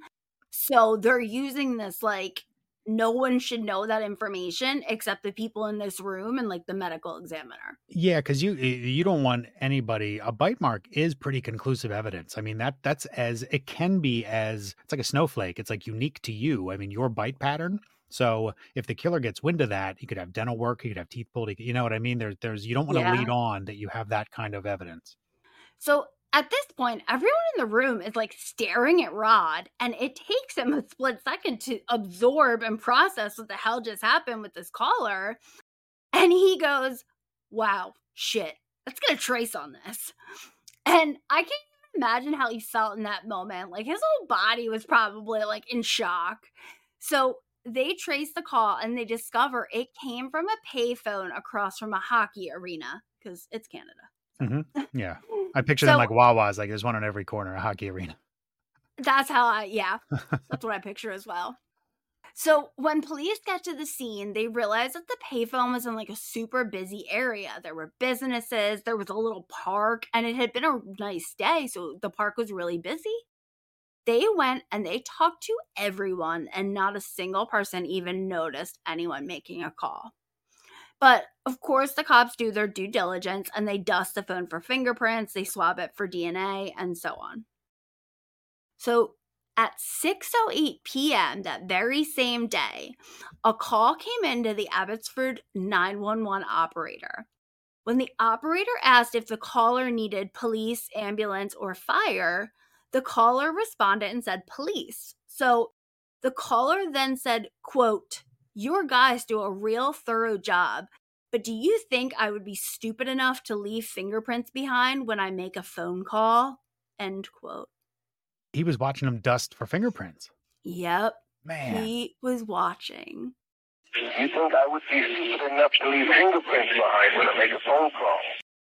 So they're using this like, no one should know that information except the people in this room and like the medical examiner. Yeah, because you you don't want anybody. A bite mark is pretty conclusive evidence. I mean, that that's as it can be as it's like a snowflake. It's like unique to you. I mean, your bite pattern. So if the killer gets wind of that, he could have dental work. He could have teeth pulled. He could, you know what I mean? There's there's you don't want to Yeah. lead on that you have that kind of evidence. So at this point, everyone in the room is like staring at Rod, and it takes him a split second to absorb and process what the hell just happened with this caller. And he goes, wow, shit, let's get a trace on this. And I can't even imagine how he felt in that moment. Like his whole body was probably like in shock. So they trace the call and they discover it came from a payphone across from a hockey arena because it's Canada. Mm-hmm. Yeah, I picture So- them like Wawas. Like there's one on every corner, a hockey arena. That's how I, yeah, that's what I picture as well. So when police get to the scene, they realize that the payphone was in like a super busy area. There were businesses, there was a little park, and it had been a nice day, so the park was really busy. They went and they talked to everyone, and not a single person even noticed anyone making a call. But of course, the cops do their due diligence and they dust the phone for fingerprints, they swab it for D N A, and so on. So at six oh eight p.m. that very same day, a call came into the Abbotsford nine one one operator. When the operator asked if the caller needed police, ambulance, or fire, the caller responded and said police. So the caller then said, quote, "Your guys do a real thorough job, but do you think I would be stupid enough to leave fingerprints behind when I make a phone call?" End quote. He was watching them dust for fingerprints. Yep, Man, he was watching. You think I would be stupid enough to leave fingerprints behind when I make a phone call?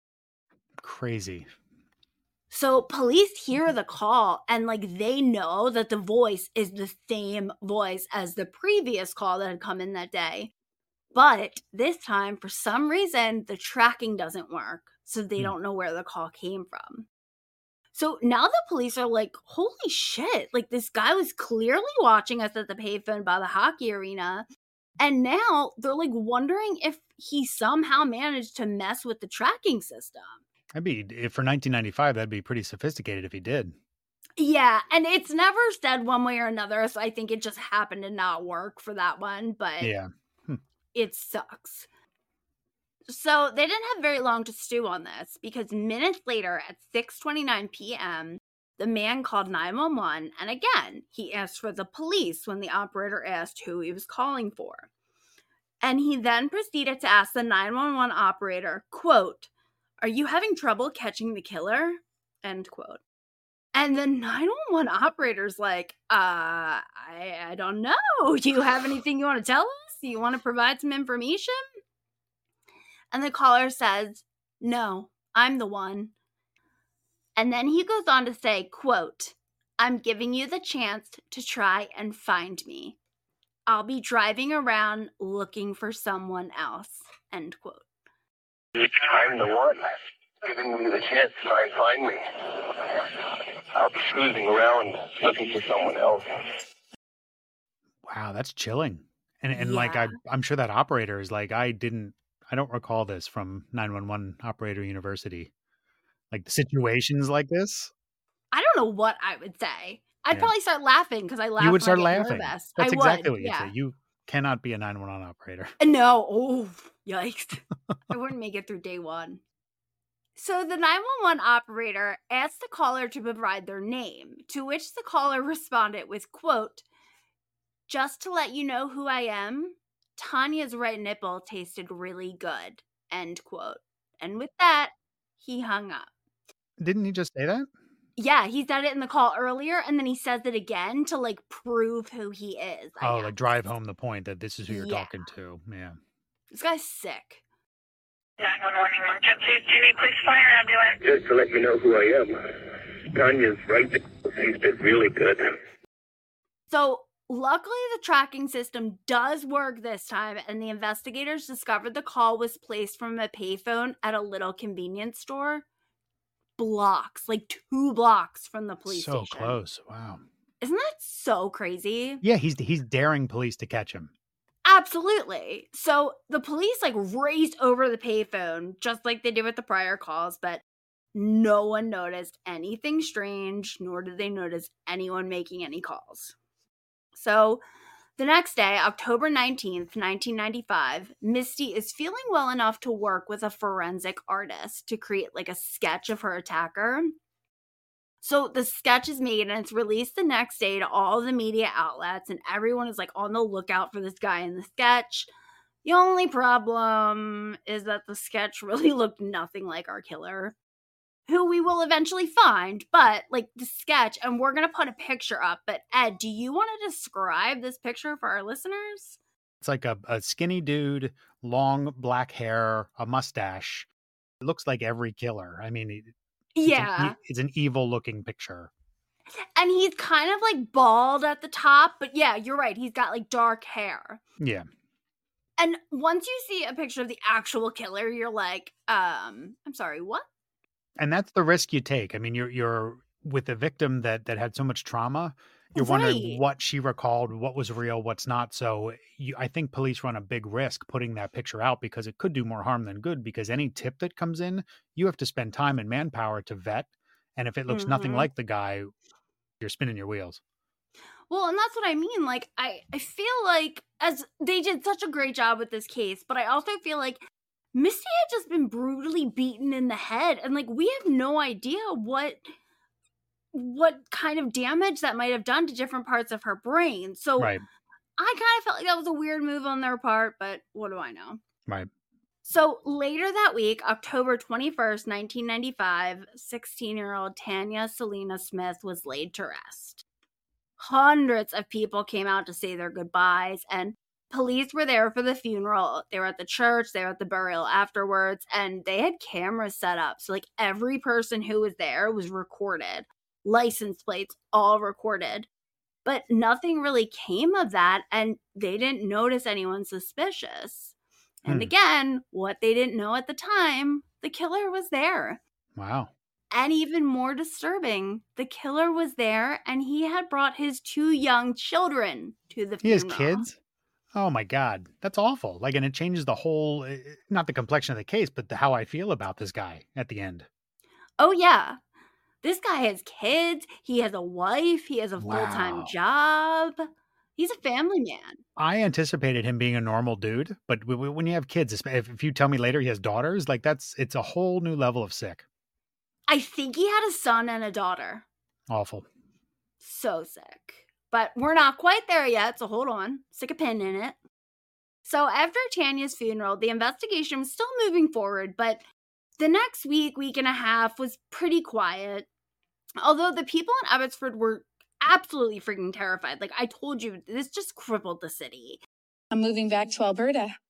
crazy. So police hear the call and like they know that the voice is the same voice as the previous call that had come in that day. But this time, for some reason, the tracking doesn't work. So they Hmm. don't know where the call came from. So now the police are like, holy shit, like this guy was clearly watching us at the payphone by the hockey arena. And now they're like wondering if he somehow managed to mess with the tracking system. That'd be if for nineteen ninety-five. That'd be pretty sophisticated if he did. Yeah, and it's never said one way or another, so I think it just happened to not work for that one, but Yeah. it sucks. So they didn't have very long to stew on this because minutes later at six twenty-nine p.m., the man called nine one one, and again, he asked for the police when the operator asked who he was calling for. And he then proceeded to ask the nine one one operator, quote, "Are you having trouble catching the killer?" End quote. And the nine one one operator's like, uh, I, I don't know. Do you have anything you want to tell us? Do you want to provide some information? And the caller says, No, I'm the one. And then he goes on to say, quote, I'm giving you the chance to try and find me. I'll be driving around looking for someone else, end quote. I'm the one giving you the chance to try and find me. I'll be cruising around looking for someone else. Wow, that's chilling. And and yeah. like I I'm sure that operator is like, I didn't I don't recall this from nine one one Operator University. Like the situations like this. I don't know what I would say. I'd yeah. probably start laughing because I laugh. You would start when I get laughing. Nervous. That's I exactly would, what yeah. you'd say. You cannot be a nine one one operator. No. Oh, yikes. I wouldn't make it through day one. So the nine one one operator asked the caller to provide their name, to which the caller responded with, quote, just to let you know who I am, Tanya's right nipple tasted really good, end quote. And with that, he hung up. Didn't he just say that? Yeah, he said it in the call earlier, and then he says it again to, like, prove who he is. I oh, guess. like drive home the point that this is who you're yeah. talking to. Yeah. This guy's sick. nine one one emergency, do you need police, fire, ambulance? Just to let you know who I am. Tanya's right nipple tasted really good. So, luckily, the tracking system does work this time, and the investigators discovered the call was placed from a payphone at a little convenience store. Blocks, like two blocks from the police so station. So close. Wow. Isn't that so crazy? Yeah, he's he's daring police to catch him. Absolutely. So the police like raced over the payphone just like they did with the prior calls, but no one noticed anything strange, nor did they notice anyone making any calls. So the next day, October nineteenth, nineteen ninety-five, Misty is feeling well enough to work with a forensic artist to create like a sketch of her attacker. So the sketch is made and it's released the next day to all the media outlets, and everyone is like on the lookout for this guy in the sketch. The only problem is that the sketch really looked nothing like our killer, who we will eventually find, but like the sketch, and we're going to put a picture up. But Ed, do you want to describe this picture for our listeners? It's like a, a skinny dude, long black hair, a mustache. It looks like every killer. I mean, it, yeah, it's an, it's an evil looking picture. And he's kind of like bald at the top, but yeah, you're right. He's got like dark hair. Yeah. And once you see a picture of the actual killer, you're like, um, I'm sorry, what? And that's the risk you take. I mean, you're you're with a victim that that had so much trauma. You're right. wondering what she recalled, what was real, what's not. So you, I think police run a big risk putting that picture out because it could do more harm than good. Because any tip that comes in, you have to spend time and manpower to vet. And if it looks mm-hmm. nothing like the guy, you're spinning your wheels. Well, and that's what I mean. Like, I, I feel like as they did such a great job with this case, but I also feel like Misty had just been brutally beaten in the head, and like we have no idea what what kind of damage that might have done to different parts of her brain. So right. I kind of felt like that was a weird move on their part, but what do I know? Right. So later that week, October twenty-first, nineteen ninety-five, sixteen-year-old Tanya Selena Smith was laid to rest. Hundreds of people came out to say their goodbyes, and police were there for the funeral. They were at the church, they were at the burial afterwards, and they had cameras set up. So like every person who was there was recorded. License plates all recorded. But nothing really came of that, and they didn't notice anyone suspicious. And hmm. again, what they didn't know at the time, the killer was there. Wow. And even more disturbing, the killer was there and he had brought his two young children to the funeral. He has kids? Oh my God. That's awful. Like, and it changes the whole, not the complexion of the case, but the, how I feel about this guy at the end. Oh yeah. This guy has kids. He has a wife. He has a wow. full-time job. He's a family man. I anticipated him being a normal dude, but when you have kids, if you tell me later he has daughters, like that's, it's a whole new level of sick. I think he had a son and a daughter. Awful. So sick. But we're not quite there yet, so hold on. Stick a pin in it. So after Tanya's funeral, the investigation was still moving forward, but the next week, week and a half was pretty quiet. Although the people in Abbotsford were absolutely freaking terrified. Like I told you, this just crippled the city. I'm moving back to Alberta.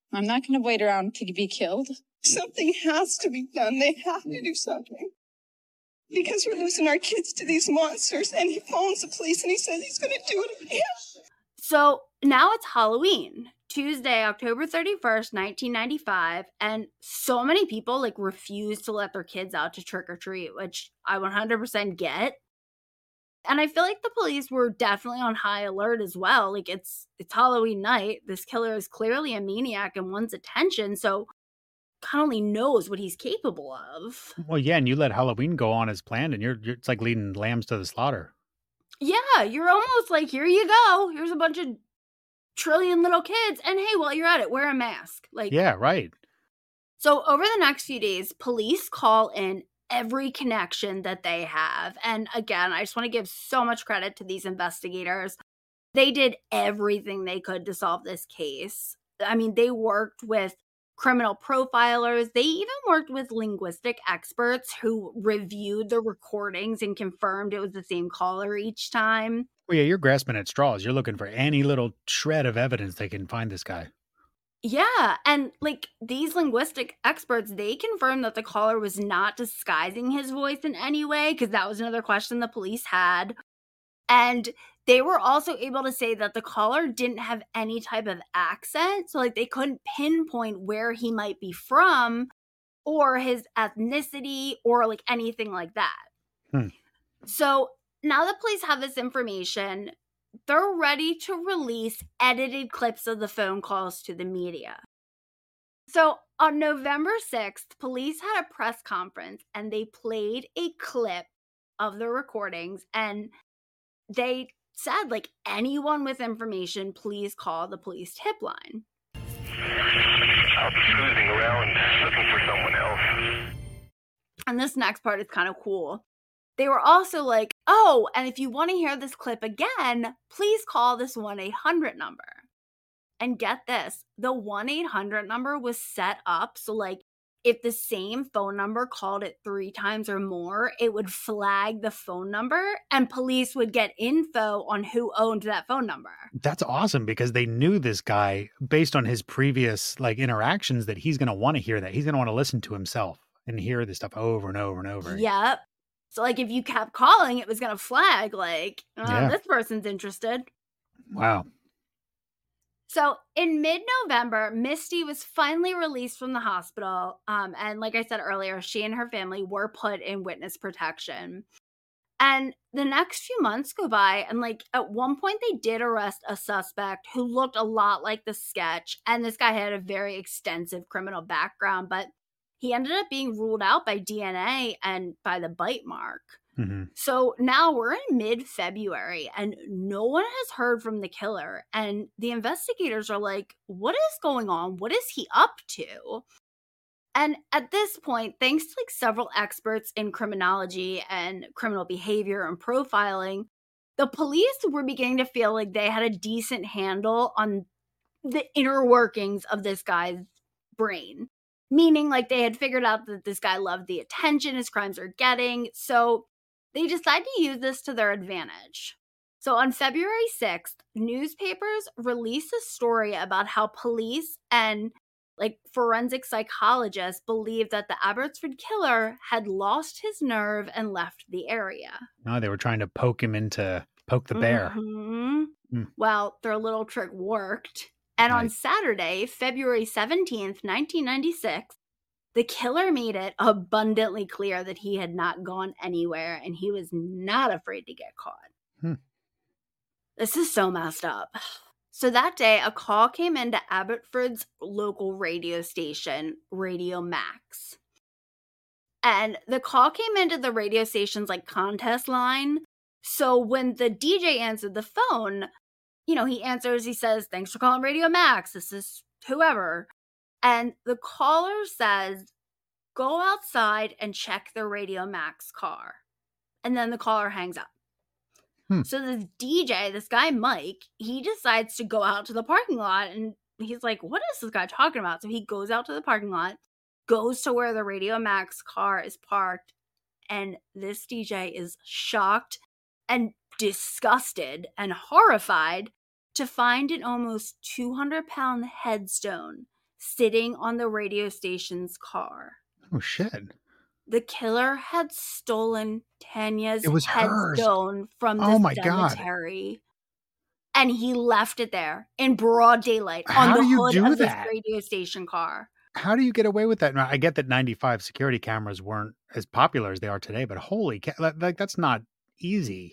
I'm not going to wait around to be killed. Something has to be done. They have to do something. Because we're losing our kids to these monsters. And he phones the police and he says he's going to do it again. So now it's Halloween, Tuesday, October thirty-first, nineteen ninety-five. And so many people like refuse to let their kids out to trick or treat, which I one hundred percent get. And I feel like the police were definitely on high alert as well. Like it's it's Halloween night. This killer is clearly a maniac and wants attention. So God only knows what he's capable of. Well, yeah, and you let Halloween go on as planned, and you're, you're it's like leading lambs to the slaughter. Yeah, you're almost like, here you go. Here's a bunch of trillion little kids. And hey, while you're at it, wear a mask. Like, yeah, right. So over the next few days, police call in every connection that they have. And again, I just want to give so much credit to these investigators. They did everything they could to solve this case. I mean, they worked with criminal profilers. They even worked with linguistic experts who reviewed the recordings and confirmed it was the same caller each time. Well, yeah, you're grasping at straws. You're looking for any little shred of evidence they can find this guy. Yeah, and like these linguistic experts, they confirmed that the caller was not disguising his voice in any way, because that was another question the police had. And they were also able to say that the caller didn't have any type of accent, so like they couldn't pinpoint where he might be from or his ethnicity or like anything like that. Hmm. So now that police have this information, they're ready to release edited clips of the phone calls to the media. So on November sixth, police had a press conference and they played a clip of the recordings, and they said, like, anyone with information, please call the police tip line. I'll be cruising around looking for someone else. And this next part is kind of cool. They were also like, oh, and if you want to hear this clip again, please call this one eight hundred number. And get this, the one eight hundred number was set up so, like, if the same phone number called it three times or more, it would flag the phone number and police would get info on who owned that phone number. That's awesome, because they knew this guy based on his previous like interactions that he's going to want to hear that. He's going to want to listen to himself and hear this stuff over and over and over. Yep. So, like, if you kept calling, it was going to flag, like, oh, Yeah. this person's interested. Wow. So, in mid-November, Misty was finally released from the hospital. Um, and like I said earlier, she and her family were put in witness protection. And the next few months go by, and, like, at one point, they did arrest a suspect who looked a lot like the sketch. And this guy had a very extensive criminal background, but he ended up being ruled out by D N A and by the bite mark. Mm-hmm. So now we're in mid-February and no one has heard from the killer. And the investigators are like, what is going on? What is he up to? And at this point, thanks to like several experts in criminology and criminal behavior and profiling, the police were beginning to feel like they had a decent handle on the inner workings of this guy's brain. Meaning, like, they had figured out that this guy loved the attention his crimes are getting. So they decided to use this to their advantage. So on February sixth, newspapers released a story about how police and, like, forensic psychologists believed that the Abbotsford killer had lost his nerve and left the area. No, they were trying to poke him into, poke the bear. Mm-hmm. Mm. Well, their little trick worked. And on Nice. Saturday, February seventeenth, nineteen ninety-six, the killer made it abundantly clear that he had not gone anywhere and he was not afraid to get caught. Hmm. This is so messed up. So that day, a call came into Abbotsford's local radio station, Radio Max. And the call came into the radio station's like contest line. So when the D J answered the phone, you know, he answers, he says, thanks for calling Radio Max. This is whoever. And the caller says, go outside and check the Radio Max car. And then the caller hangs up. Hmm. So this D J, this guy Mike, he decides to go out to the parking lot. And he's like, what is this guy talking about? So he goes out to the parking lot, goes to where the Radio Max car is parked. And this D J is shocked and disgusted and horrified to find an almost two hundred pound headstone sitting on the radio station's car. Oh, shit. The killer had stolen Tanya's It was hers. headstone from the Oh, my God. cemetery. And he left it there in broad daylight How on the do you hood do of this that? radio station car. How do you get away with that? Now, I get that ninety-five security cameras weren't as popular as they are today, but holy cow, that, like, that's not easy.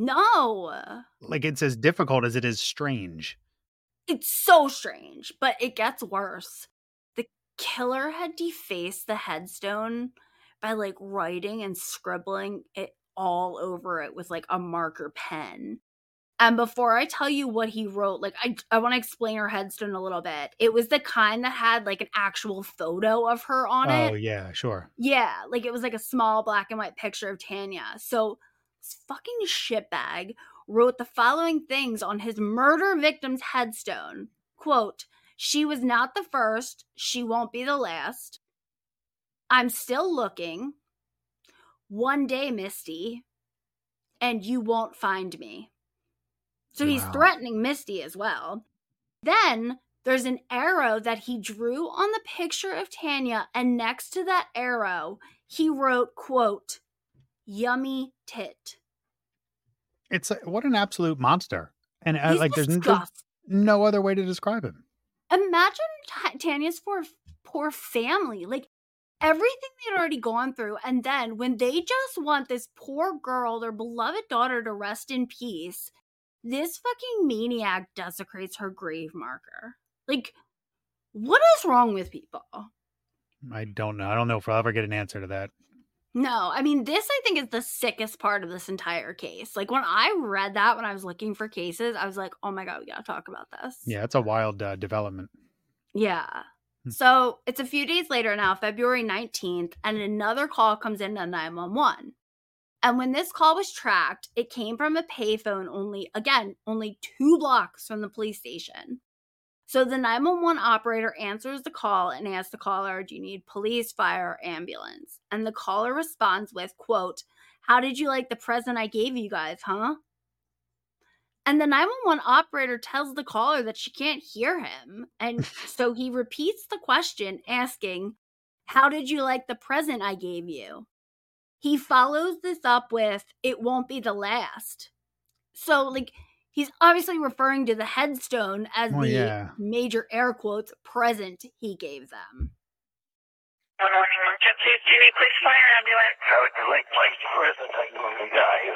No. Like, it's as difficult as it is strange. It's so strange, but it gets worse. The killer had defaced the headstone by like writing and scribbling it all over it with like a marker pen. And before I tell you what he wrote, like I, I want to explain her headstone a little bit. It was the kind that had like an actual photo of her on it. Oh, yeah, sure. Yeah, like it was like a small black and white picture of Tanya. So this fucking shitbag wrote the following things on his murder victim's headstone. Quote, "She was not the first. She won't be the last. I'm still looking. One day, Misty, and you won't find me." So he's Wow. threatening Misty as well. Then there's an arrow that he drew on the picture of Tanya, and next to that arrow, he wrote, quote, "Yummy tit." It's like, what an absolute monster. And uh, He's like, there's, n- there's disgusting. no other way to describe him. Imagine Ta- Tanya's poor, poor family. Like, everything they'd already gone through. And then when they just want this poor girl, their beloved daughter, to rest in peace, this fucking maniac desecrates her grave marker. Like, what is wrong with people? I don't know. I don't know if I'll ever get an answer to that. No, I mean, this I think is the sickest part of this entire case. Like, when I read that, when I was looking for cases, I was like, oh my God, we gotta talk about this. Yeah, it's a wild uh, development. Yeah. Hmm. So it's a few days later now, February nineteenth, and another call comes in to nine one one. And when this call was tracked, it came from a payphone only, again, only two blocks from the police station. So the nine one one operator answers the call and asks the caller, "Do you need police, fire, or ambulance?" And the caller responds with, quote, "How did you like the present I gave you guys, huh?" And the nine one one operator tells the caller that she can't hear him. And so he repeats the question, asking, "How did you like the present I gave you?" He follows this up with, "It won't be the last." So, like, he's obviously referring to the headstone as Oh, the yeah. major air quotes present he gave them. One morning emergency. Do you need police, fire, ambulance? How would you like my present I gave you guys?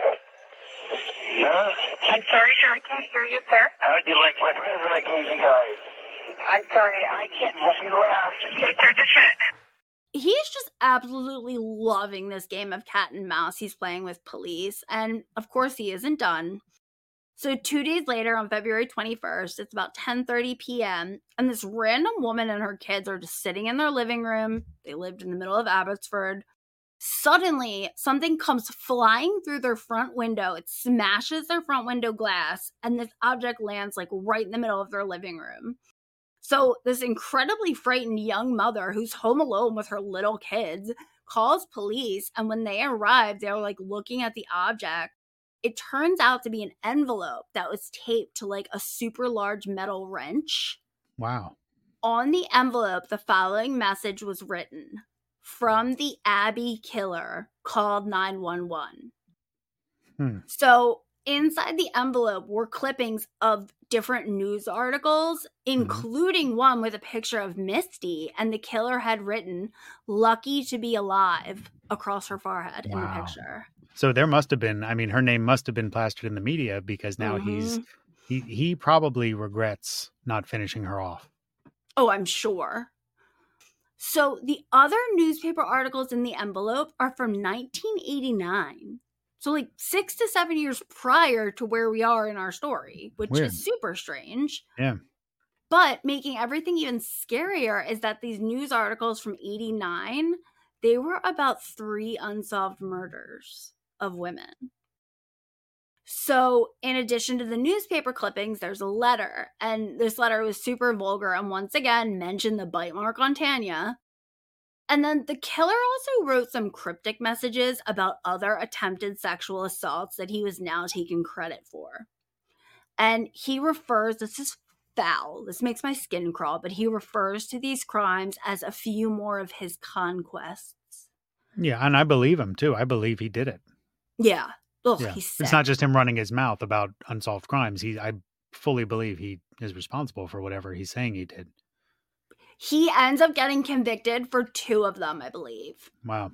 Huh? I'm sorry, sir. I can't hear you, sir. How would you like my present I gave you guys? I'm sorry. I can't hear you. Okay, sir, just a minute. He's just absolutely loving this game of cat and mouse he's playing with police. And of course, he isn't done. So two days later, on February twenty-first, it's about ten thirty p.m., and this random woman and her kids are just sitting in their living room. They lived in the middle of Abbotsford. Suddenly, something comes flying through their front window. It smashes their front window glass, and this object lands like right in the middle of their living room. So this incredibly frightened young mother who's home alone with her little kids calls police, and when they arrive, they're like looking at the object. It turns out to be an envelope that was taped to like a super large metal wrench. Wow. On the envelope, the following message was written: "From the Abby killer, called nine one one." Hmm. So inside the envelope were clippings of different news articles, including mm-hmm. one with a picture of Misty, and the killer had written "Lucky to be alive" across her forehead wow. in the picture. So there must have been, I mean, her name must have been plastered in the media, because now mm-hmm. he's, he, he probably regrets not finishing her off. Oh, I'm sure. So the other newspaper articles in the envelope are from nineteen eighty-nine. So like six to seven years prior to where we are in our story, which Weird. Is super strange. Yeah. But making everything even scarier is that these news articles from eighty-nine, they were about three unsolved murders of women. So in addition to the newspaper clippings, there's a letter. And this letter was super vulgar and once again mentioned the bite mark on Tanya. And then the killer also wrote some cryptic messages about other attempted sexual assaults that he was now taking credit for. And he refers, this is foul. This makes my skin crawl, but he refers to these crimes as a few more of his conquests. Yeah, and I believe him too. I believe he did it. Yeah. Ugh, Yeah. he's sick. It's not just him running his mouth about unsolved crimes. He, I fully believe he is responsible for whatever he's saying he did. He ends up getting convicted for two of them, I believe. Wow.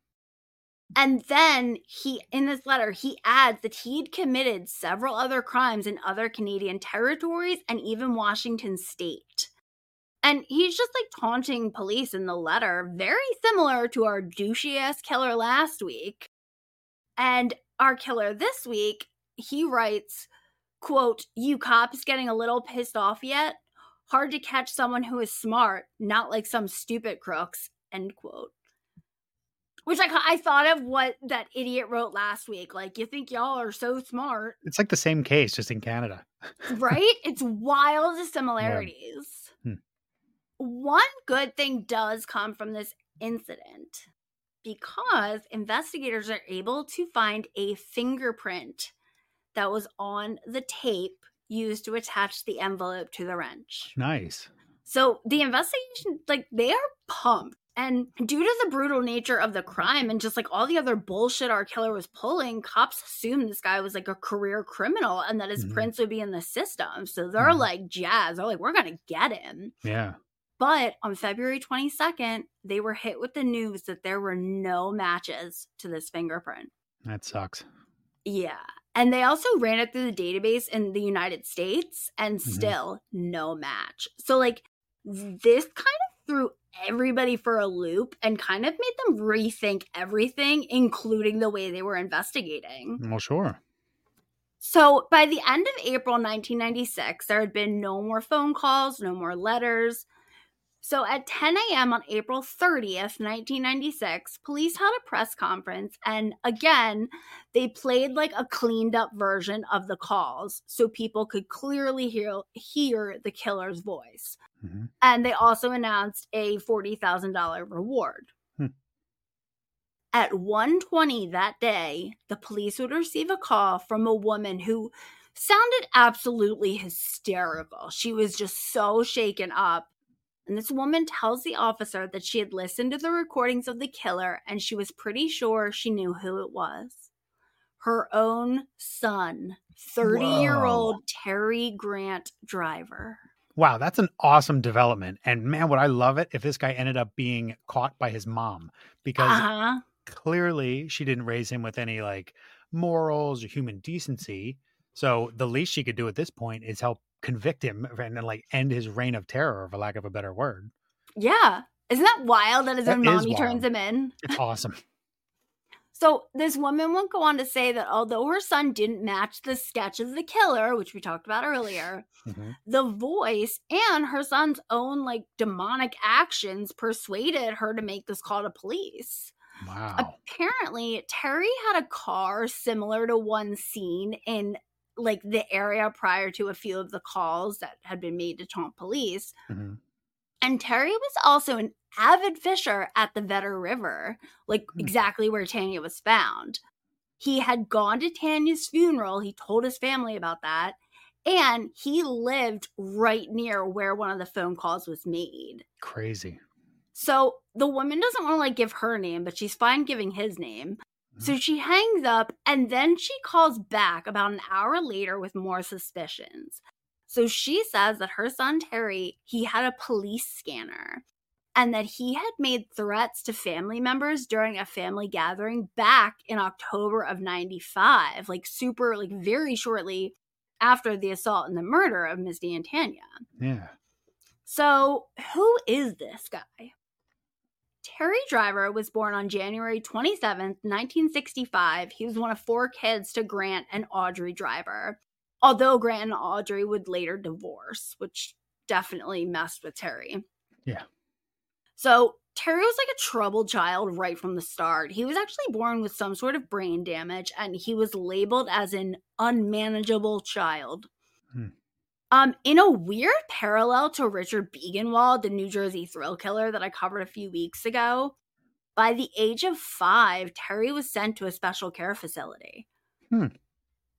And then he, in this letter, he adds that he'd committed several other crimes in other Canadian territories and even Washington state. And he's just like taunting police in the letter, very similar to our douchey-ass killer last week. And our killer this week, he writes, quote, "You cops getting a little pissed off yet? Hard to catch someone who is smart, not like some stupid crooks," end quote. Which I, I thought of what that idiot wrote last week. Like, you think y'all are so smart. It's like the same case, just in Canada. Right? It's wild similarities. Yeah. Hmm. One good thing does come from this incident, because investigators are able to find a fingerprint that was on the tape used to attach the envelope to the wrench. Nice. So the investigation, like, they are pumped. And due to the brutal nature of the crime and just like all the other bullshit our killer was pulling, cops assumed this guy was like a career criminal and that his Mhm. prints would be in the system. So they're Mhm. like jazzed. They're like, we're going to get him. Yeah. But on February twenty-second, they were hit with the news that there were no matches to this fingerprint. That sucks. Yeah. And they also ran it through the database in the United States and Mhm. still no match. So like this kind of threw everybody for a loop and kind of made them rethink everything, including the way they were investigating. Well, sure. So by the end of April nineteen ninety-six, there had been no more phone calls, no more letters. So at ten a.m. on April thirtieth, nineteen ninety-six, police held a press conference, and again, they played like a cleaned up version of the calls so people could clearly hear, hear the killer's voice. Mm-hmm. And they also announced a forty thousand dollars reward. Hmm. At one twenty that day, the police would receive a call from a woman who sounded absolutely hysterical. She was just so shaken up. And this woman tells the officer that she had listened to the recordings of the killer and she was pretty sure she knew who it was. Her own son, thirty-year-old Terry Grant Driver. Wow, that's an awesome development. And man, would I love it if this guy ended up being caught by his mom, because Uh-huh. clearly she didn't raise him with any like morals or human decency. So the least she could do at this point is help convict him and then like end his reign of terror, for lack of a better word. Yeah. Isn't that wild that his That own is mommy wild. turns him in? It's awesome. So this woman would go on to say that although her son didn't match the sketch of the killer, which we talked about earlier, Mm-hmm. the voice and her son's own like demonic actions persuaded her to make this call to police. Wow. Apparently, Terry had a car similar to one seen in like the area prior to a few of the calls that had been made to taunt police. Mm-hmm. And Terry was also an avid fisher at the Vedder River, like Hmm. exactly where Tanya was found. He had gone to Tanya's funeral. He told his family about that. And he lived right near where one of the phone calls was made. Crazy. So the woman doesn't want to like give her name, but she's fine giving his name. So she hangs up and then she calls back about an hour later with more suspicions. So she says that her son Terry, he had a police scanner and that he had made threats to family members during a family gathering back in October of ninety-five, like super, like very shortly after the assault and the murder of Misty and Tanya. Yeah. So who is this guy? Terry Driver was born on January twenty-seventh, nineteen sixty-five. He was one of four kids to Grant and Audrey Driver, although Grant and Audrey would later divorce, which definitely messed with Terry. Yeah. So Terry was like a troubled child right from the start. He was actually born with some sort of brain damage, and he was labeled as an unmanageable child. Hmm. Um, in a weird parallel to Richard Biegenwald, the New Jersey thrill killer that I covered a few weeks ago, by the age of five, Terry was sent to a special care facility. Hmm.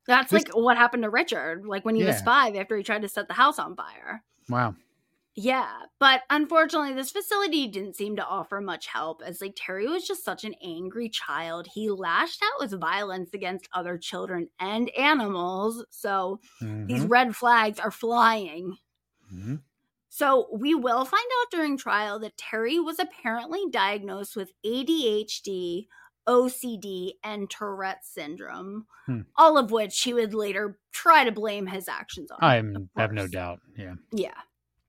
That's This- like what happened to Richard, like when he was Yeah. five after he tried to set the house on fire. Wow. Yeah, but unfortunately, this facility didn't seem to offer much help as like Terry was just such an angry child. He lashed out with violence against other children and animals. So these Mhm. red flags are flying. Mhm. So we will find out during trial that Terry was apparently diagnosed with A D H D, O C D, and Tourette syndrome, Hmm. all of which he would later try to blame his actions on. I of have no course. doubt. Yeah. Yeah.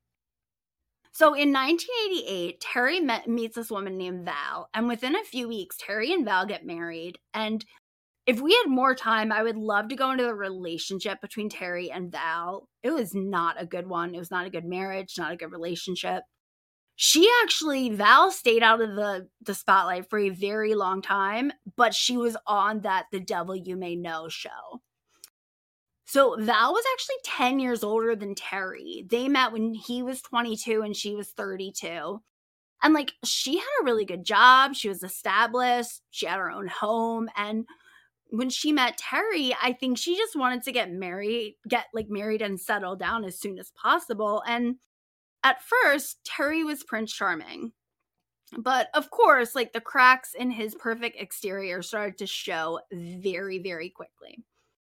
So in nineteen eighty-eight, Terry met, meets this woman named Val, and within a few weeks, Terry and Val get married. And if we had more time, I would love to go into the relationship between Terry and Val. It was not a good one. It was not a good marriage, not a good relationship. She actually, Val stayed out of the, the spotlight for a very long time, but she was on that The Devil You May Know show. So Val was actually ten years older than Terry. They met when he was twenty-two and she was thirty-two. And like, she had a really good job. She was established. She had her own home. And when she met Terry, I think she just wanted to get married, get like married and settle down as soon as possible. And at first, Terry was Prince Charming. But of course, like the cracks in his perfect exterior started to show very, very quickly.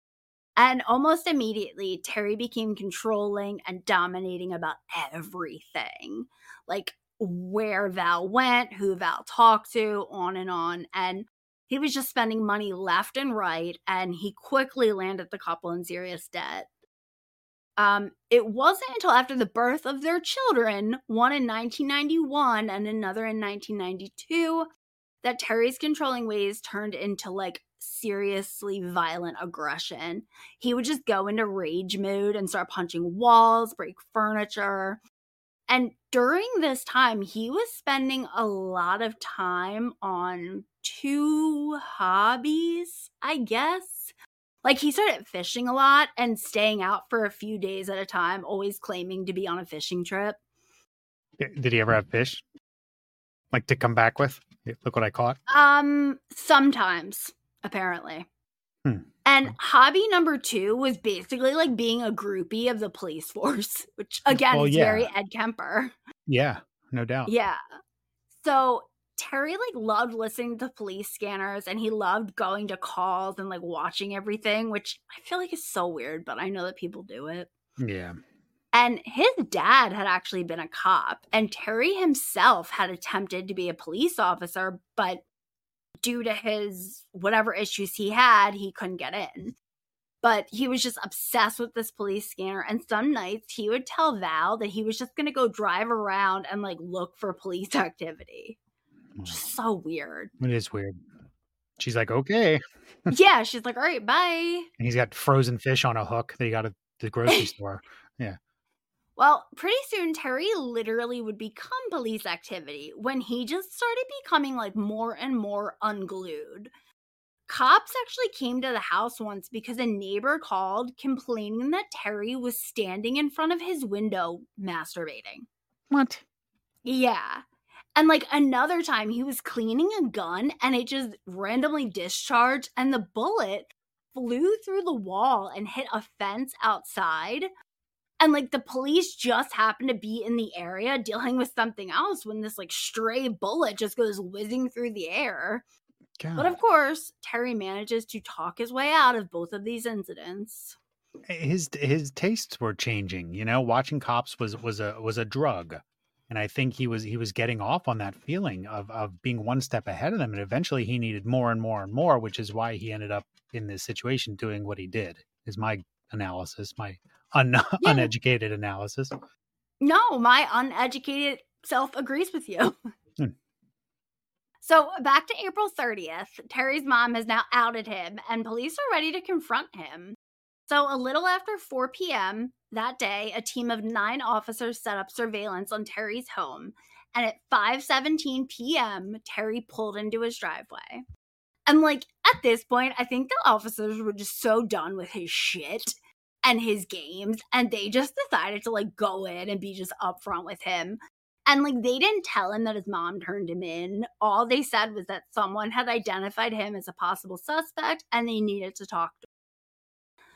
And almost immediately, Terry became controlling and dominating about everything. Like where Val went, who Val talked to, on and on. And he was just spending money left and right, and he quickly landed the couple in serious debt. Um, it wasn't until after the birth of their children, one in nineteen ninety-one and another in nineteen ninety-two, that Terry's controlling ways turned into like seriously violent aggression. He would just go into rage mode and start punching walls, break furniture. And during this time, he was spending a lot of time on two hobbies, I guess. Like he started fishing a lot and staying out for a few days at a time, always claiming to be on a fishing trip. Did he ever have fish? Like to come back with? Look what I caught. Um, sometimes, apparently. Hmm. And hobby number two was basically like being a groupie of the police force, which again Well, is yeah. very Ed Kemper. Yeah, no doubt. Yeah. So Terry like loved listening to police scanners, and he loved going to calls and like watching everything, which I feel like is so weird, but I know that people do it. Yeah. And his dad had actually been a cop, and Terry himself had attempted to be a police officer, but due to his whatever issues he had, he couldn't get in. But he was just obsessed with this police scanner, and some nights he would tell Val that he was just going to go drive around and like look for police activity. Just so weird. It is weird. She's like, okay. Yeah, she's like, all right, bye. And he's got frozen fish on a hook that he got at the grocery store. Yeah. Well, pretty soon, Terry literally would become police activity when he just started becoming like more and more unglued. Cops actually came to the house once because a neighbor called complaining that Terry was standing in front of his window masturbating. What? Yeah. And like another time he was cleaning a gun and it just randomly discharged and the bullet flew through the wall and hit a fence outside. And like the police just happened to be in the area dealing with something else when this like stray bullet just goes whizzing through the air. God. But of course, Terry manages to talk his way out of both of these incidents. His his tastes were changing, you know. Watching cops was was a was a drug. And I think he was he was getting off on that feeling of, of being one step ahead of them. And eventually he needed more and more and more, which is why he ended up in this situation doing what he did, is my analysis, my un- yeah. uneducated analysis. No, my uneducated self agrees with you. Hmm. So back to April thirtieth, Terry's mom has now outed him and police are ready to confront him. So a little after four p.m. that day, a team of nine officers set up surveillance on Terry's home. And at five seventeen p.m., Terry pulled into his driveway. And like at this point, I think the officers were just so done with his shit and his games. And they just decided to like go in and be just upfront with him. And like they didn't tell him that his mom turned him in. All they said was that someone had identified him as a possible suspect and they needed to talk to him.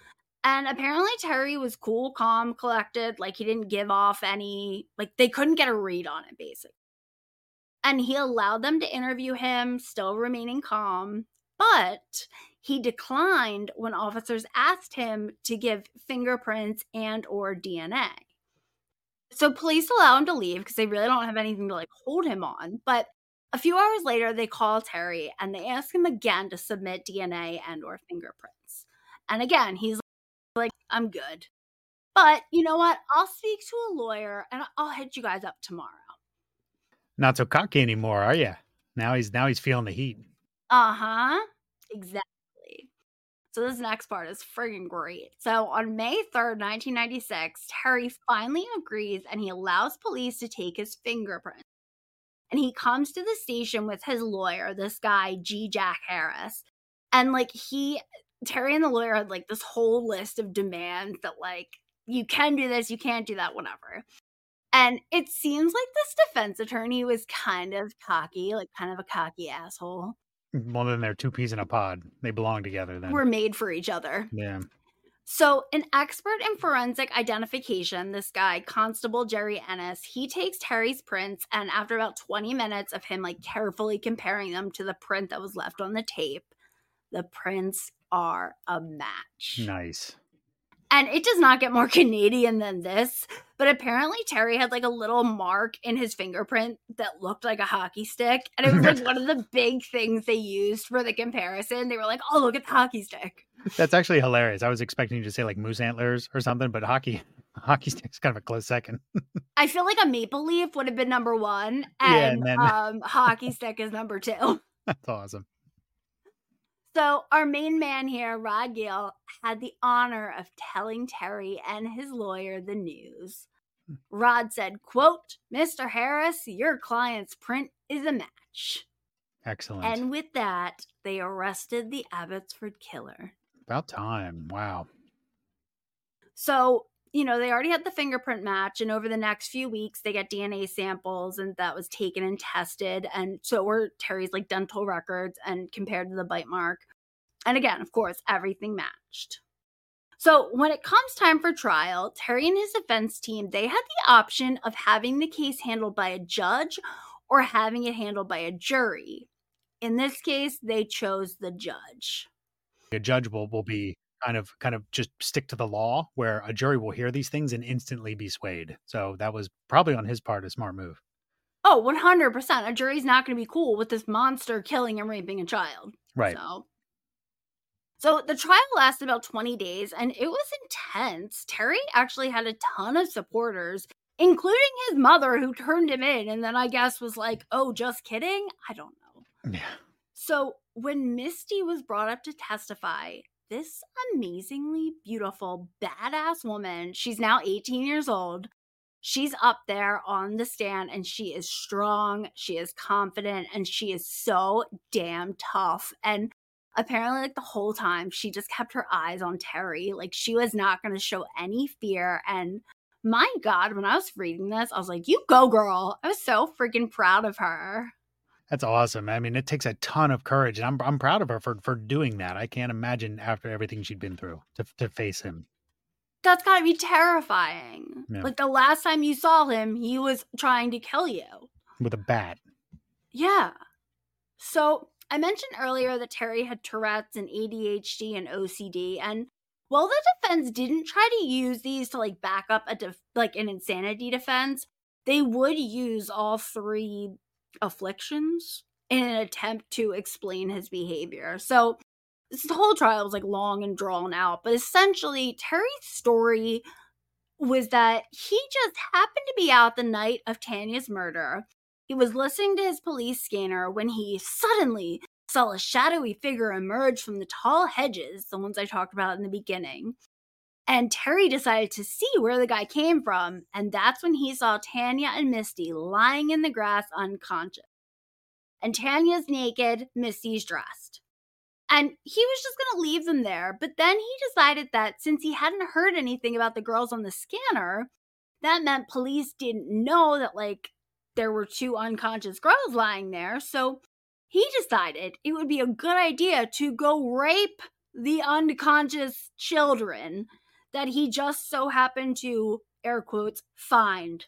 And apparently Terry was cool, calm, collected. Like, he didn't give off any, like, they couldn't get a read on it, basically. And he allowed them to interview him, still remaining calm. But he declined when officers asked him to give fingerprints and or D N A. So police allow him to leave because they really don't have anything to, like, hold him on. But a few hours later, they call Terry and they ask him again to submit D N A and or fingerprints. And again, he's like, I'm good. But you know what? I'll speak to a lawyer and I'll hit you guys up tomorrow. Not so cocky anymore, are you? Now he's now he's feeling the heat. Uh-huh. Exactly. So this next part is friggin' great. So on May third, nineteen ninety-six, Terry finally agrees and he allows police to take his fingerprints. And he comes to the station with his lawyer, this guy, G. Jack Harris. And like he, Terry and the lawyer had like this whole list of demands that like, you can do this, you can't do that, whatever. And it seems like this defense attorney was kind of cocky, like kind of a cocky asshole. Well, then they're two peas in a pod. They belong together then. We're made for each other. Yeah. So an expert in forensic identification, this guy, Constable Jerry Ennis, he takes Terry's prints, and after about twenty minutes of him like carefully comparing them to the print that was left on the tape, the prints are a match. Nice. And it does not get more Canadian than this, but apparently Terry had like a little mark in his fingerprint that looked like a hockey stick. And it was like one of the big things they used for the comparison. They were like, oh, look at the hockey stick. That's actually hilarious. I was expecting you to say like moose antlers or something, but hockey hockey stick's kind of a close second. I feel like a maple leaf would have been number one, and, Yeah, and then- um, hockey stick is number two. That's awesome. So our main man here, Rod Gale, had the honor of telling Terry and his lawyer the news. Rod said, quote, Mister Harris, your client's print is a match. Excellent. And with that, they arrested the Abbotsford killer. About time. Wow. So, you know, they already had the fingerprint match, and over the next few weeks, they get D N A samples, and that was taken and tested, and so were Terry's, like, dental records, and compared to the bite mark. And again, of course, everything matched. So when it comes time for trial, Terry and his defense team, they had the option of having the case handled by a judge or having it handled by a jury. In this case, they chose the judge. A judge will, will be kind of kind of just stick to the law, where a jury will hear these things and instantly be swayed. So that was probably on his part a smart move. Oh, one hundred percent. A jury's not going to be cool with this monster killing and raping a child. Right. So, so the trial lasted about twenty days, and it was intense. Terry actually had a ton of supporters, including his mother, who turned him in and then I guess was like, oh, just kidding? I don't know. Yeah. So when Misty was brought up to testify, this amazingly beautiful, badass woman, she's now eighteen years old. She's up there on the stand and she is strong, she is confident, and she is so damn tough. And apparently, like, the whole time, she just kept her eyes on Terry. Like, she was not going to show any fear. And my God, when I was reading this, I was like, you go, girl. I was so freaking proud of her. That's awesome. I mean, it takes a ton of courage, and I'm I'm proud of her for for doing that. I can't imagine after everything she'd been through to to face him. That's got to be terrifying. Yeah. Like, the last time you saw him, he was trying to kill you. With a bat. Yeah. So I mentioned earlier that Terry had Tourette's and A D H D and O C D, and while the defense didn't try to use these to like back up a def- like an insanity defense, they would use all three afflictions in an attempt to explain his behavior. So this whole trial was like long and drawn out, but essentially Terry's story was that he just happened to be out the night of Tanya's murder. He was listening to his police scanner when he suddenly saw a shadowy figure emerge from the tall hedges, the ones I talked about in the beginning. And Terry decided to see where the guy came from, and that's when he saw Tanya and Misty lying in the grass unconscious. And Tanya's naked, Misty's dressed. And he was just going to leave them there, but then he decided that since he hadn't heard anything about the girls on the scanner, that meant police didn't know that, like, there were two unconscious girls lying there, so he decided it would be a good idea to go rape the unconscious children that he just so happened to, air quotes, find.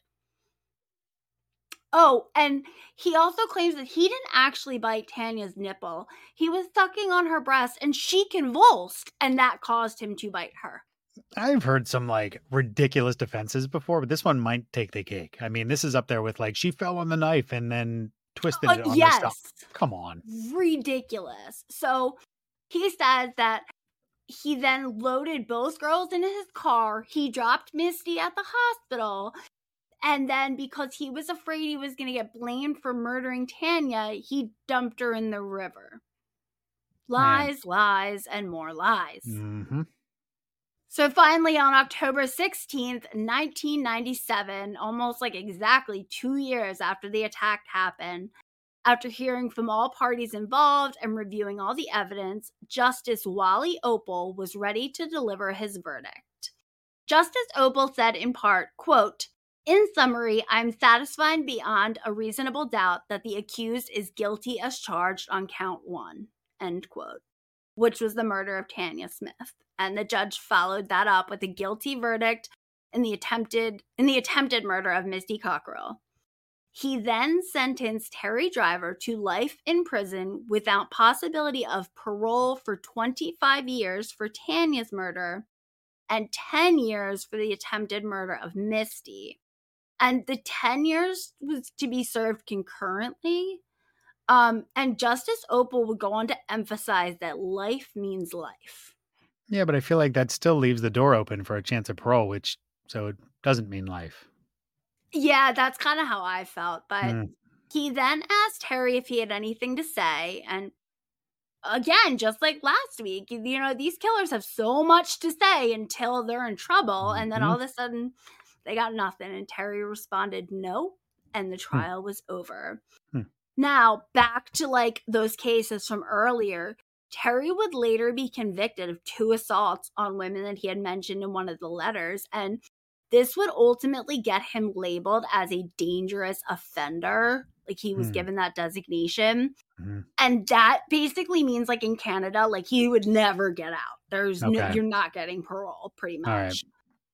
Oh, and he also claims that he didn't actually bite Tanya's nipple. He was sucking on her breast and she convulsed, and that caused him to bite her. I've heard some like ridiculous defenses before, but this one might take the cake. I mean, this is up there with like she fell on the knife and then twisted Uh, it on yes. the stump. Come on. Ridiculous. So he says that he then loaded both girls into his car. He dropped Misty at the hospital. And then because he was afraid he was going to get blamed for murdering Tanya, he dumped her in the river. Lies, Man. lies, and more lies. Mm-hmm. So finally, on October sixteenth, nineteen ninety-seven, almost like exactly two years after the attack happened, after hearing from all parties involved and reviewing all the evidence, Justice Wally Opal was ready to deliver his verdict. Justice Opal said in part, quote, "In summary, I'm satisfied beyond a reasonable doubt that the accused is guilty as charged on count one," end quote, which was the murder of Tanya Smith. And the judge followed that up with a guilty verdict in the attempted in the attempted murder of Misty Cockrell. He then sentenced Terry Driver to life in prison without possibility of parole for twenty-five years for Tanya's murder and ten years for the attempted murder of Misty. And the ten years was to be served concurrently. Um, and Justice Opal would go on to emphasize that life means life. Yeah, but I feel like that still leaves the door open for a chance of parole, which so it doesn't mean life. Yeah, that's kind of how I felt. But Mm. he then asked Harry if he had anything to say. And again, just like last week, you know, these killers have so much to say until they're in trouble. And then Mhm. all of a sudden, they got nothing. And Terry responded no. And the trial hmm. was over. Hmm. Now, back to like those cases from earlier. Terry would later be convicted of two assaults on women that he had mentioned in one of the letters. And this would ultimately get him labeled as a dangerous offender. Like he was mm. given that designation. Mm. And that basically means like in Canada, like he would never get out. There's okay. no, you're not getting parole pretty much. Right.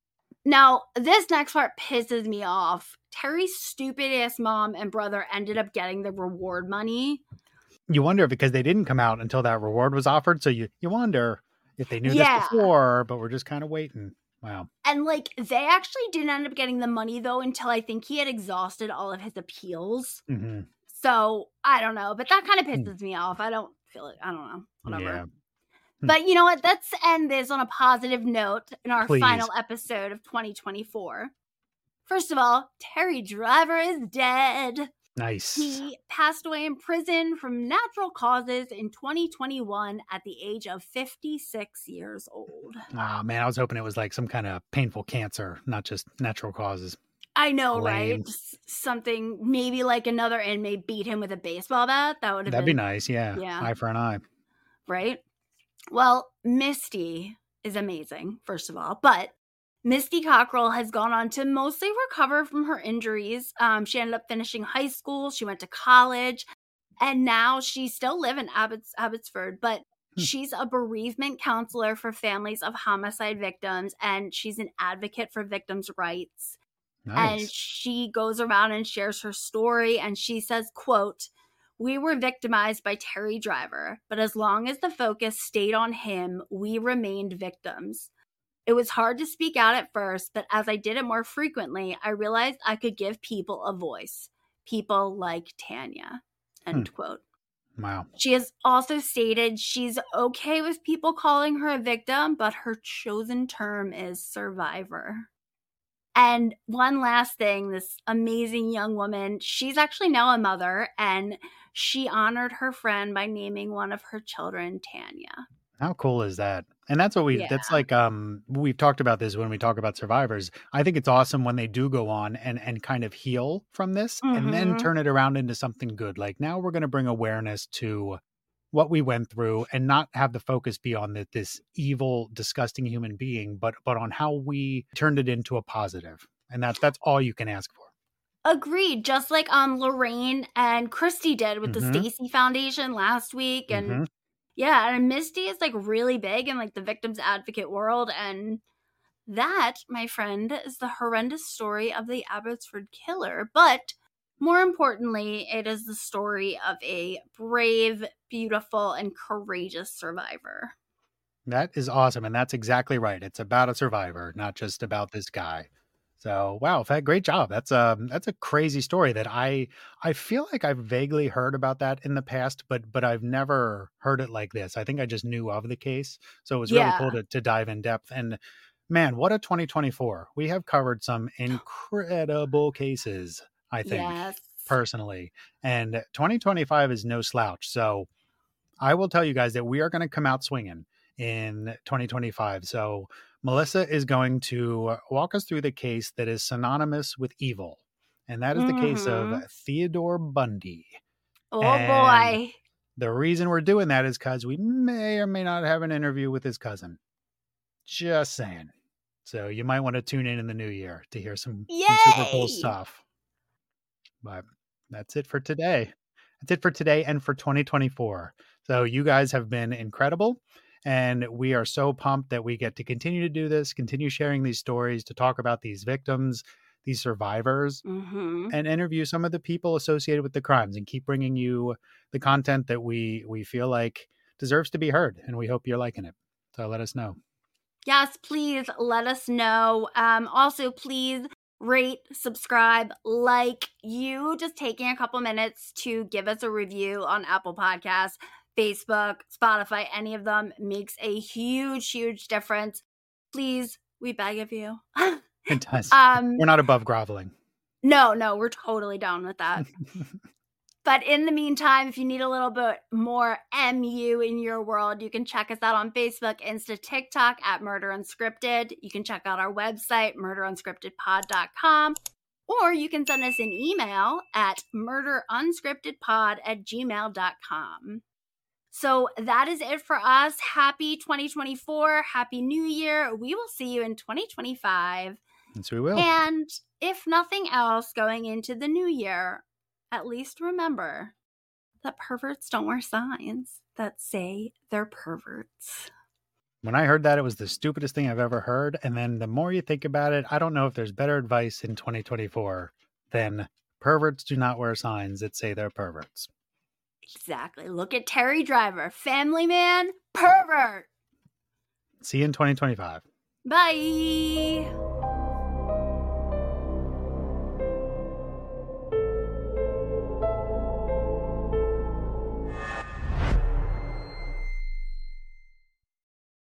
Now, this next part pisses me off. Terry's stupid ass mom and brother ended up getting the reward money. You wonder because they didn't come out until that reward was offered. So you, you wonder if they knew yeah. this before, but we're just kind of waiting. Wow. And like they actually didn't end up getting the money though until I think he had exhausted all of his appeals. Mm-hmm. So I don't know, but that kind of pisses mm. me off. I don't feel it. I don't know. Whatever. Yeah. But you know what? Let's end this on a positive note in our Please. final episode of twenty twenty-four. First of all, Terry Driver is dead. Nice. He passed away in prison from natural causes in twenty twenty-one at the age of fifty-six years old. Oh, man, I was hoping it was like some kind of painful cancer, not just natural causes. I know, Lame. right? Something, maybe like another inmate beat him with a baseball bat. That would have That'd been, be nice, yeah. yeah. Eye for an eye. Right? Well, Misty is amazing, first of all, but Misty Cockrell has gone on to mostly recover from her injuries. Um, she ended up finishing high school. She went to college. And now she still lives in Abbots- Abbotsford. But hmm. she's a bereavement counselor for families of homicide victims. And she's an advocate for victims' rights. Nice. And she goes around and shares her story. And she says, quote, "We were victimized by Terry Driver. But as long as the focus stayed on him, we remained victims. It was hard to speak out at first, but as I did it more frequently, I realized I could give people a voice. People like Tanya," end hmm. quote. Wow. She has also stated she's okay with people calling her a victim, but her chosen term is survivor. And one last thing, this amazing young woman, she's actually now a mother, and she honored her friend by naming one of her children Tanya. How cool is that? And that's what we, yeah. that's like, um, we've talked about this when we talk about survivors. I think it's awesome when they do go on and, and kind of heal from this mm-hmm. and then turn it around into something good. Like now we're going to bring awareness to what we went through and not have the focus be on the, this evil, disgusting human being, but, but on how we turned it into a positive. And that's, that's all you can ask for. Agreed. Just like um Lorraine and Christy did with mm-hmm. the Stacy Foundation last week. And, mm-hmm. Yeah, and Misty is like really big in like the victims advocate world, and that, my friend, is the horrendous story of the Abbotsford killer. But more importantly, it is the story of a brave, beautiful, and courageous survivor. That is awesome. And that's exactly right. It's about a survivor, not just about this guy. So, wow, Fat, great job. That's a, that's a crazy story that I, I feel like I've vaguely heard about that in the past, but, but I've never heard it like this. I think I just knew of the case. So it was really Yeah. cool to, to dive in depth. And man, what a twenty twenty-four. We have covered some incredible cases, I think, Yes. personally. And twenty twenty-five is no slouch. So I will tell you guys that we are going to come out swinging in twenty twenty-five. So Melissa is going to walk us through the case that is synonymous with evil. And that is the case of Mhm. Theodore Bundy. Oh And boy. the reason we're doing that is because we may or may not have an interview with his cousin. Just saying. So you might want to tune in in the new year to hear some, some super cool Yay! stuff. But that's it for today. That's it for today and for twenty twenty-four. So you guys have been incredible. And we are so pumped that we get to continue to do this, continue sharing these stories, to talk about these victims, these survivors, Mm-hmm. and interview some of the people associated with the crimes, and keep bringing you the content that we we feel like deserves to be heard. And we hope you're liking it. So let us know. Yes, please let us know. Um, also, please rate, subscribe, like. You just taking a couple minutes to give us a review on Apple Podcasts, Facebook, Spotify, any of them makes a huge, huge difference. Please, we beg of you. It does. um, We're not above groveling. no, no, we're totally down with that. But in the meantime, if you need a little bit more M U in your world, you can check us out on Facebook, Insta, TikTok at Murder Unscripted. You can check out our website, murder unscripted pod dot com. Or you can send us an email at murder unscripted pod at gmail dot com. So that is it for us. Happy twenty twenty-four. Happy New Year. We will see you in twenty twenty-five. Yes, we will. And if nothing else, going into the new year, at least remember that perverts don't wear signs that say they're perverts. When I heard that, it was the stupidest thing I've ever heard. And then the more you think about it, I don't know if there's better advice in twenty twenty-four than perverts do not wear signs that say they're perverts. Exactly. Look at Terry Driver, family man, pervert. See you in twenty twenty-five. Bye.